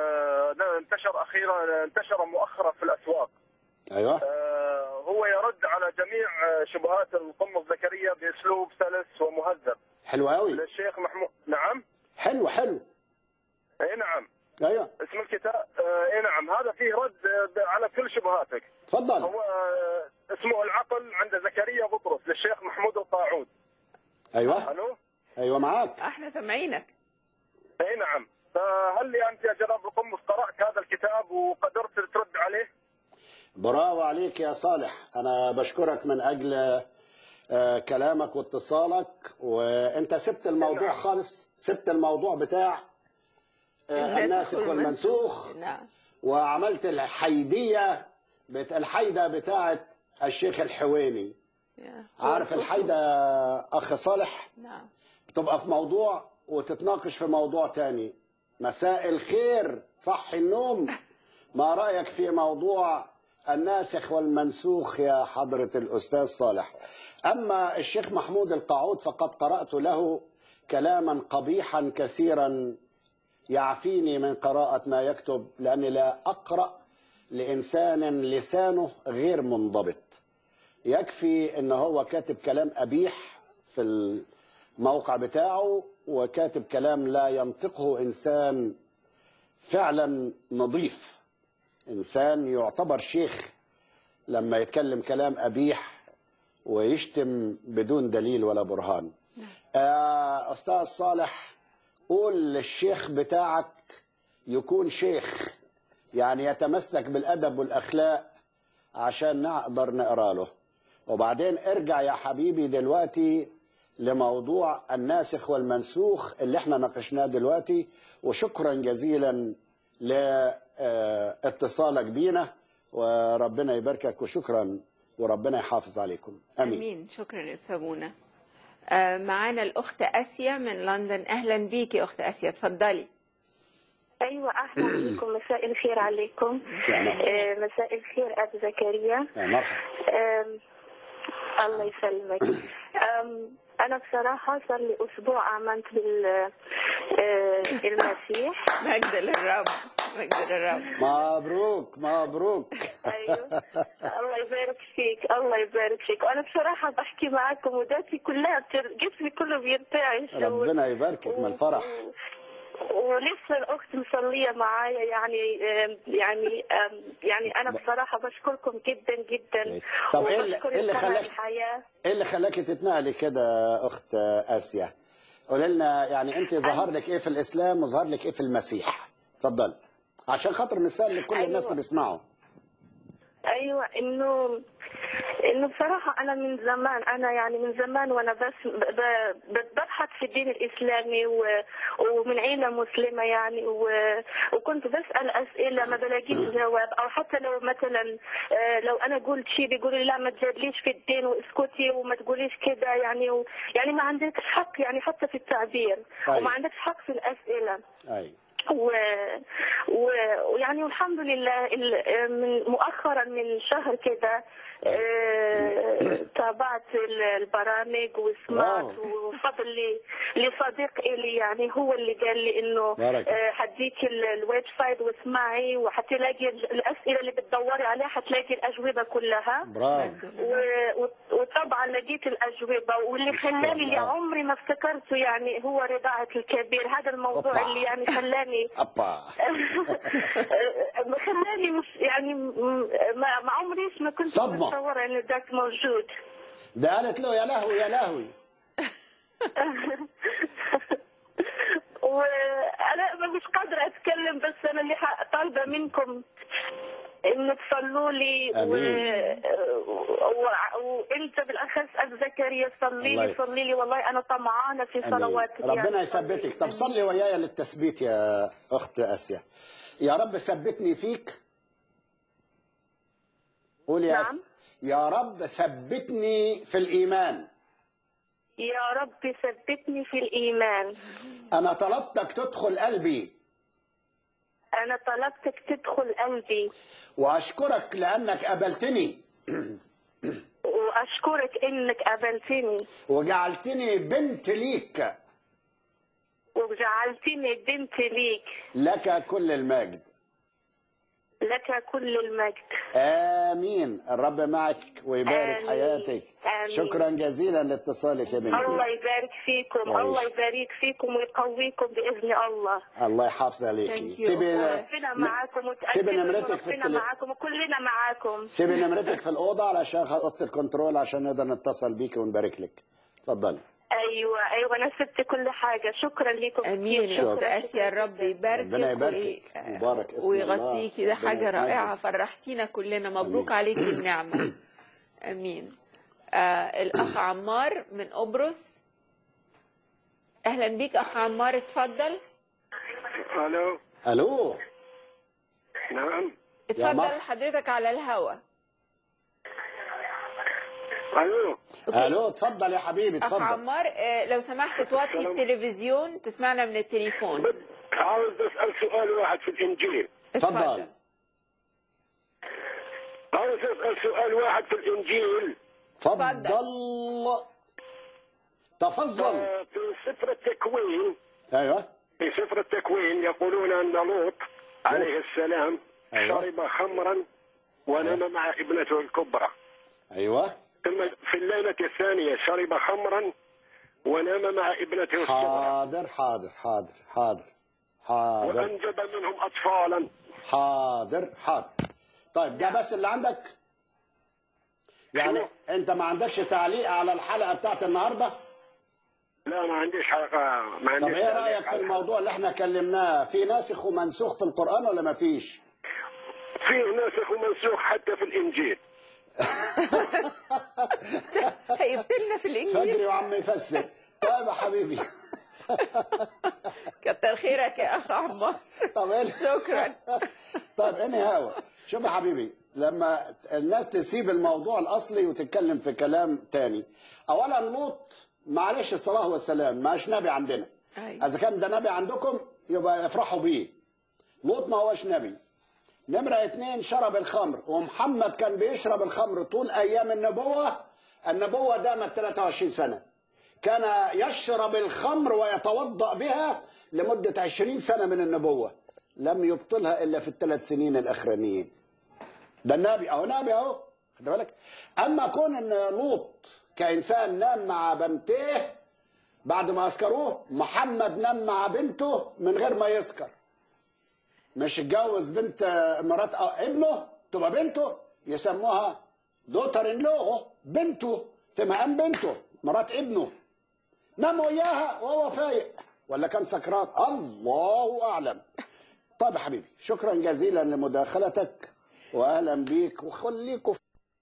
انتشر أخيرا انتشر مؤخرا في الأسواق. أيوة. هو يرد على جميع شبهات القمص زكريا بأسلوب سلس ومهذب. حلو قوي. للشيخ محمود. نعم. حلو حلو. اي نعم. ايوه. اسم الكتاب اي نعم، هذا فيه رد على كل شبهاتك. تفضل. هو اسمه العقل عند زكريا بطرس للشيخ محمود القاعود. ايوه. الو. ايوه معاك. احنا سامعينك. اي نعم. فهل لي انت يا جناب القمص قرات هذا الكتاب وقدرت ترد عليه؟ برافو عليك يا صالح، انا بشكرك من اجل كلامك واتصالك، وانت سبت الموضوع خالص، سبت الموضوع بتاع الناسخ والمنسوخ. نعم. وعملت الحيديه بت... الحيده بتاعه الشيخ الحويني. عارف الحيده اخ صالح؟ نعم. بتبقى في موضوع وتتناقش في موضوع تاني. مساء الخير، صح النوم. ما رايك في موضوع الناسخ والمنسوخ يا حضرة الأستاذ صالح؟ أما الشيخ محمود القاعود فقد قرأت له كلاما قبيحا كثيرا يعفيني من قراءة ما يكتب، لأني لا أقرأ لإنسان لسانه غير منضبط. يكفي إن هو كاتب كلام قبيح في الموقع بتاعه، وكاتب كلام لا ينطقه إنسان فعلا نظيف، إنسان يعتبر شيخ لما يتكلم كلام قبيح ويشتم بدون دليل ولا برهان. آه أستاذ صالح، قول للشيخ بتاعك يكون شيخ، يعني يتمسك بالأدب والأخلاق عشان نقدر نقرأ له. وبعدين ارجع يا حبيبي دلوقتي لموضوع الناسخ والمنسوخ اللي احنا ناقشناه دلوقتي. وشكرا جزيلا لاتصالك بينا، وربنا يباركك، وشكرا، وربنا يحافظ عليكم. امين. امين. شكرا يا سابونا. آه معانا الاخت اسيا من لندن. اهلا بيكي اخت اسيا، اتفضلي. ايوه اهلا بكم، مساء الخير عليكم. آه مساء الخير ابو زكريا. مرحبا. الله يسلمك. أنا بصراحة صار لي أسبوع آمنت بالمسيح. مجد للرب، مجد للرب. مبروك مبروك. أيوه الله يبارك فيك، الله يبارك فيك. وأنا بصراحة بحكي معكم وداتي كلها بتر... جسمي كله بيرتعش. ربنا يباركك من الفرح. ولسه الاخت مصليه معايا، يعني يعني يعني انا بصراحه بشكركم جدا جدا. طب ايه اللي ايه اللي خلاك ايه اللي خلاكي تتنقلي كده اخت اسيا؟ قولي لنا يعني انت ظهر لك ايه في الاسلام وظهر لك ايه في المسيح؟ اتفضلي عشان خاطر مثال لكل أيوة. الناس اللي بيسمعوا. ايوه انه انه بصراحه انا من زمان، انا يعني من زمان وانا بس ببحث في الدين الاسلامي ومن عيله مسلمه يعني، وكنت بسال اسئله ما بلاقيش جواب، او حتى لو مثلا لو انا قلت شيء بيقولوا لي لا ما تجادليش في الدين واسكتي وما تقوليش كده يعني، يعني ما عندك حق يعني حتى في التعبير. أي. وما عندك حق في الاسئله. اي. و... و... ويعني والحمد لله من مؤخرا من شهر كده آه... تابعت البرامج وسمعت، وفضل لصديق إلي يعني هو اللي قال لي انه آه حديك الويب سايت واسمعي وحتلاقي الاسئله اللي بتدوري عليها حتلاقي الاجوبه كلها. برافو. و... وطبعا لقيت الاجوبه، واللي خلاني اللي عمري ما افتكرته يعني هو رضاعه الكبير. هذا الموضوع أوبا. اللي يعني خلاني أبا. خلاني مش يعني ما, ما عمريش ما كنت متصوره ان ذاك موجود. ده قالت له يا لهوي يا لهوي. وانا مش قادره اتكلم، بس انا اللي طالبه منكم ان تصلوا لي و... و... وانت بالاخص ابو زكريا صلي لي صلي لي، والله انا طمعانه في صلواتك. ربنا يعني يثبتك. طب صلي ويايا للتثبيت يا اخت اسيا. يا رب ثبتني فيك. قولي يا نعم. أسيا. يا رب ثبتني في الايمان. يا رب ثبتني في الايمان. انا طلبتك تدخل قلبي. أنا طلبتك تدخل قلبي. وأشكرك لأنك قبلتني. أشكرك إنك قابلتني وجعلتني بنت ليك، وجعلتني بنت ليك. لك كل المجد. لك كل المجد. آمين. الرب معك ويبارك آمين. حياتك. آمين. شكرا جزيلا لاتصالك يا بنتي. الله يبارك فيكم. عيش. الله يبارك فيكم ويقويكم بإذن الله. الله يحافظ عليكي. سيبي ربنا معاكم سيبي وتأكدوا نمرتك إنه في ربنا التلي... معاكم وكلنا معاكم. سيبي نمرتك في الأوضة علشان اوضه الكنترول عشان نقدر نتصل بيكي ونبارك لك. اتفضلي. ايوه ايوه انا سبت كل حاجه. شكرا لكم. امين يا اخت اسيا. الرب يباركك. ربنا يباركك. مبارك اسم الله ويغطيكي. ده حاجه رائعه، فرحتينا كلنا. مبروك عليكي النعمه. امين. آه الاخ عمار من قبرص. اهلا بيك اخ عمار، اتفضل. الو. الو. نعم. اتفضل حضرتك على الهوا. الو. الو اتفضل يا حبيبي اتفضل. اخ عمار آه لو سمحت توطي التلفزيون تسمعنا من التليفون. عاوز اسال سؤال واحد في الانجيل. اتفضل. عاوز اسال سؤال واحد في الانجيل. تفضل. تفضل. في سفر التكوين. ايوه. في سفر التكوين يقولون ان لوط عليه السلام أيوة. شرب خمرا ونام أيوة. مع ابنته الكبرى. ايوه. ثم في الليله الثانيه شرب خمرا ونام مع ابنته الصغرى. حاضر حاضر حاضر حاضر حاضر. وانجب منهم اطفالا. حاضر حاضر. طيب ده بس اللي عندك؟ يعني انت ما عندكش تعليق على الحلقه بتاعت النهارده؟ لا ما عنديش حلقه. ما عنديش. طب ايه رايك في الموضوع اللي احنا كلمناه؟ في ناسخ ومنسوخ في القران ولا ما فيش؟ فيه ناسخ ومنسوخ حتى في الانجيل. هيفتلنا في الانجيل. فجري وعم يفسر. طيب يا حبيبي. كتر خيرك يا اخ عمار. طب ايه؟ شكرا. طيب اني هوا شوف يا حبيبي، لما الناس تسيب الموضوع الاصلي وتتكلم في كلام تاني. اولا لوط معلش الصلاه والسلام ماش نبي عندنا. أيوة. اذا كان ده نبي عندكم يبقى افرحوا بيه. لوط ما هوش نبي. نمرة اتنين شرب الخمر، ومحمد كان بيشرب الخمر طول ايام النبوة. النبوة دامت ثلاثة وعشرين سنة. كان يشرب الخمر ويتوضأ بها لمدة عشرين سنة من النبوة. لم يبطلها الا في الثلاث سنين الاخرانيين. ده النبي اهو، نبي اهو، خد بالك. اما كون ان لوط كانسان نام مع بنتيه بعد ما اسكروه، محمد نام مع بنته من غير ما يسكر. مش اتجوز بنت مرات ابنه تبقى بنته، يسموها دوتر ان لو، بنته في مقام بنته مرات ابنه. نام وياها وهو فايق ولا كان سكران، الله اعلم. طيب يا حبيبي شكرا جزيلا لمداخلتك واهلا بيك، وخليكوا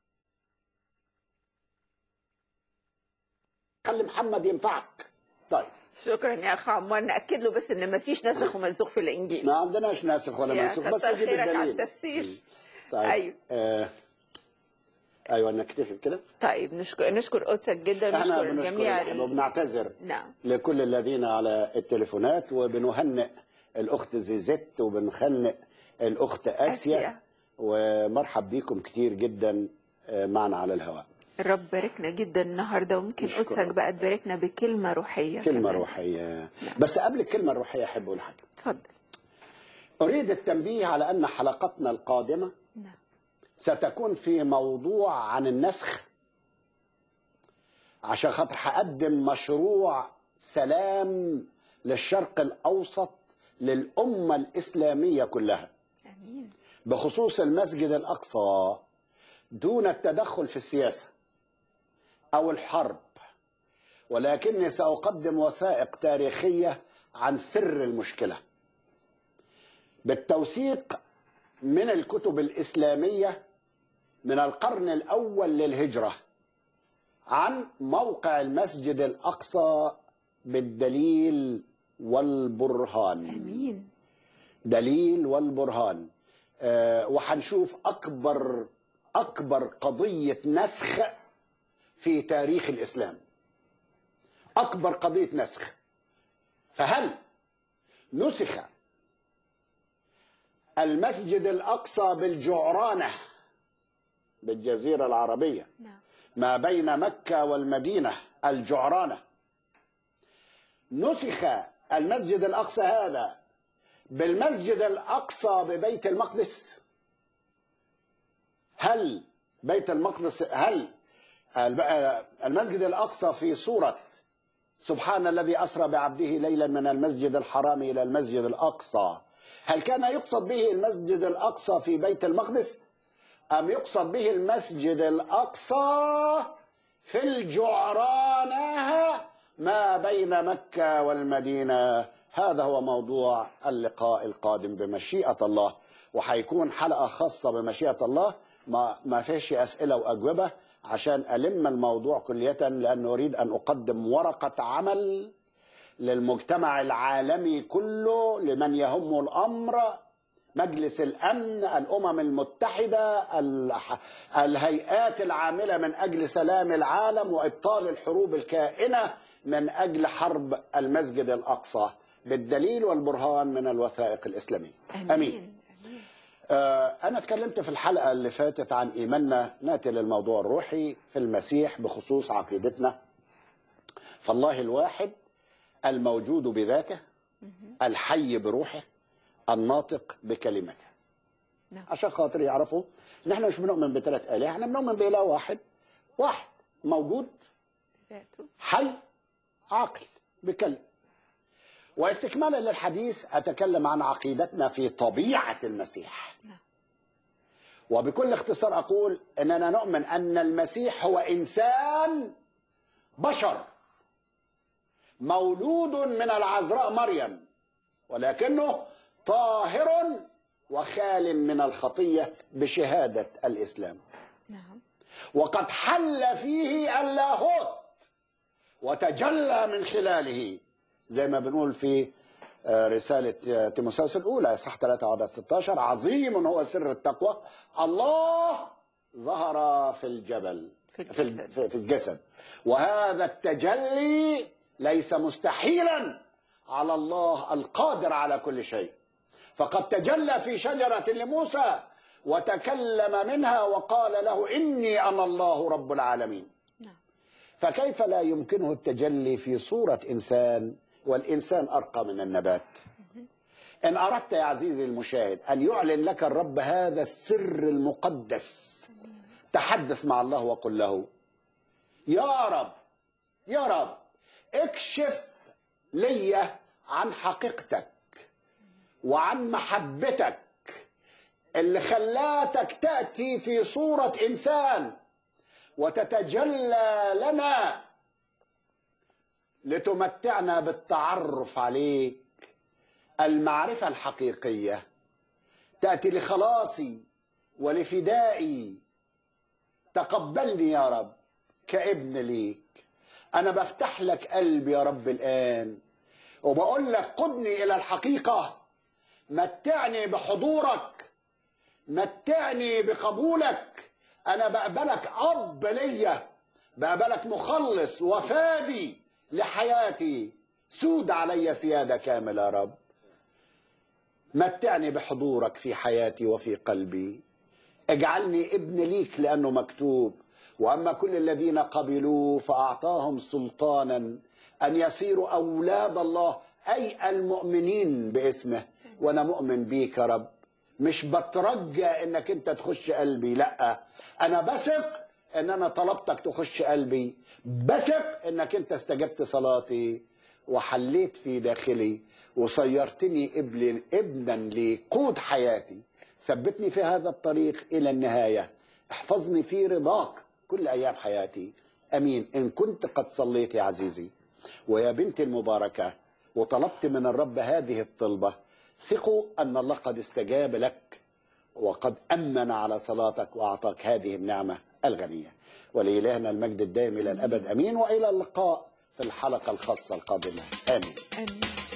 خلي محمد ينفعك. طيب شكرا يا اخ عمار. ناكد له بس ان ما فيش ناسخ ومنسوخ في الانجيل. ما عندناش ناسخ ولا منسوخ، بس يجيب الدليل على التفسير. طيب. ايوه آه. ايوه نكتفي كده. طيب نشكر نشكر قدسك جدا. احنا نشكر بنشكر جميع وبنعتذر نعم لكل الذين على التليفونات، وبنهنئ الاخت زيزت وبنهنئ الاخت اسيا, آسيا. ومرحب بيكم كتير جدا معنا على الهواء. الرب باركنا جدا النهارده، وممكن قدسك بقى تباركنا بكلمه روحيه. كلمه كمان. روحيه. نعم. بس قبل الكلمه الروحيه احب اقول حاجه. اتفضل. اريد التنبيه على ان حلقتنا القادمه نعم. ستكون في موضوع عن النسخ، عشان خاطر هقدم مشروع سلام للشرق الاوسط للامه الاسلاميه كلها. امين. بخصوص المسجد الاقصى، دون التدخل في السياسه او الحرب، ولكني ساقدم وثائق تاريخيه عن سر المشكله بالتوثيق من الكتب الاسلاميه من القرن الاول للهجره عن موقع المسجد الاقصى بالدليل والبرهان. امين. دليل والبرهان. أه وحنشوف اكبر اكبر قضيه نسخ في تاريخ الاسلام. اكبر قضيه نسخ. فهل نسخ المسجد الاقصى بالجعرانه بالجزيره العربيه؟ نعم. ما بين مكة والمدينة الجعرانة. نسخ المسجد الأقصى هذا بالمسجد الأقصى ببيت المقدس. هل بيت المقدس هل المسجد الأقصى في سورة سبحان الذي أسرى بعبده ليلا من المسجد الحرام إلى المسجد الأقصى، هل كان يقصد به المسجد الأقصى في بيت المقدس أم يقصد به المسجد الأقصى في الجعرانة ما بين مكة والمدينة؟ هذا هو موضوع اللقاء القادم بمشيئة الله، وحيكون حلقة خاصة بمشيئة الله ما ما فيش أسئلة وأجوبة عشان ألم الموضوع كلية، لأنه أريد أن أقدم ورقة عمل للمجتمع العالمي كله لمن يهم الأمر، مجلس الأمن، الأمم المتحدة، الهيئات العاملة من أجل سلام العالم وإبطال الحروب الكائنة من أجل حرب المسجد الأقصى بالدليل والبرهان من الوثائق الإسلامية. أمين, أمين. آه أنا اتكلمت في الحلقة اللي فاتت عن إيماننا، نأتي للموضوع الروحي في المسيح بخصوص عقيدتنا فالله الواحد الموجود بذاته الحي بروحه الناطق بكلمته. نعم. عشان خاطر يعرفوا ان احنا مش بنؤمن بثلاث آلهة، احنا بنؤمن بإله واحد واحد موجود حي عاقل بكلمة. واستكمالا للحديث أتكلم عن عقيدتنا في طبيعة المسيح. نعم. وبكل اختصار أقول أننا نؤمن أن المسيح هو إنسان بشر مولود من العذراء مريم، ولكنه طاهر وخال من الخطية بشهادة الإسلام. نعم. وقد حل فيه اللاهوت وتجلى من خلاله، زي ما بنقول في رسالة تيموثاوس الأولى إصحاح ثلاثة عدد ستة عشر: عظيم هو سر التقوى، الله ظهر في الجبل في الجسد, في الجسد. وهذا التجلي ليس مستحيلا على الله القادر على كل شيء، فقد تجلى في شجرة لموسى وتكلم منها وقال له إني أنا الله رب العالمين. فكيف لا يمكنه التجلي في صورة إنسان، والإنسان أرقى من النبات؟ إن أردت يا عزيزي المشاهد أن يعلن لك الرب هذا السر المقدس، تحدث مع الله وقل له: يا رب يا رب اكشف لي عن حقيقتك وعن محبتك اللي خلاتك تأتي في صورة إنسان وتتجلى لنا لتمتعنا بالتعرف عليك، المعرفة الحقيقية، تأتي لخلاصي ولفدائي. تقبلني يا رب كابن ليك، أنا بفتح لك قلبي يا رب الآن وبقول لك قدني إلى الحقيقة، متعني بحضورك، متعني بقبولك. أنا بقبلك أب ليا، بقبلك مخلص وفادي لحياتي، سود علي سيادة كاملة يا رب. متعني بحضورك في حياتي وفي قلبي، اجعلني ابن ليك لأنه مكتوب: وأما كل الذين قبلوه فأعطاهم سلطانا أن يصيروا أولاد الله، أي المؤمنين باسمه. وأنا مؤمن بيك يا رب، مش بترجى انك انت تخش قلبي، لا، انا بثق ان انا طلبتك تخش قلبي، بثق انك انت استجبت صلاتي وحليت في داخلي وصيرتني ابن ابنا لقود حياتي. ثبتني في هذا الطريق الى النهاية، احفظني في رضاك كل ايام حياتي. امين. ان كنت قد صليت يا عزيزي ويا بنتي المباركة وطلبت من الرب هذه الطلبة، ثقوا أن الله قد استجاب لك وقد أمن على صلاتك وأعطاك هذه النعمة الغنية. ولإلهنا المجد الدائم إلى الأبد. أمين. وإلى اللقاء في الحلقة الخاصة القادمة. آمين. آمين.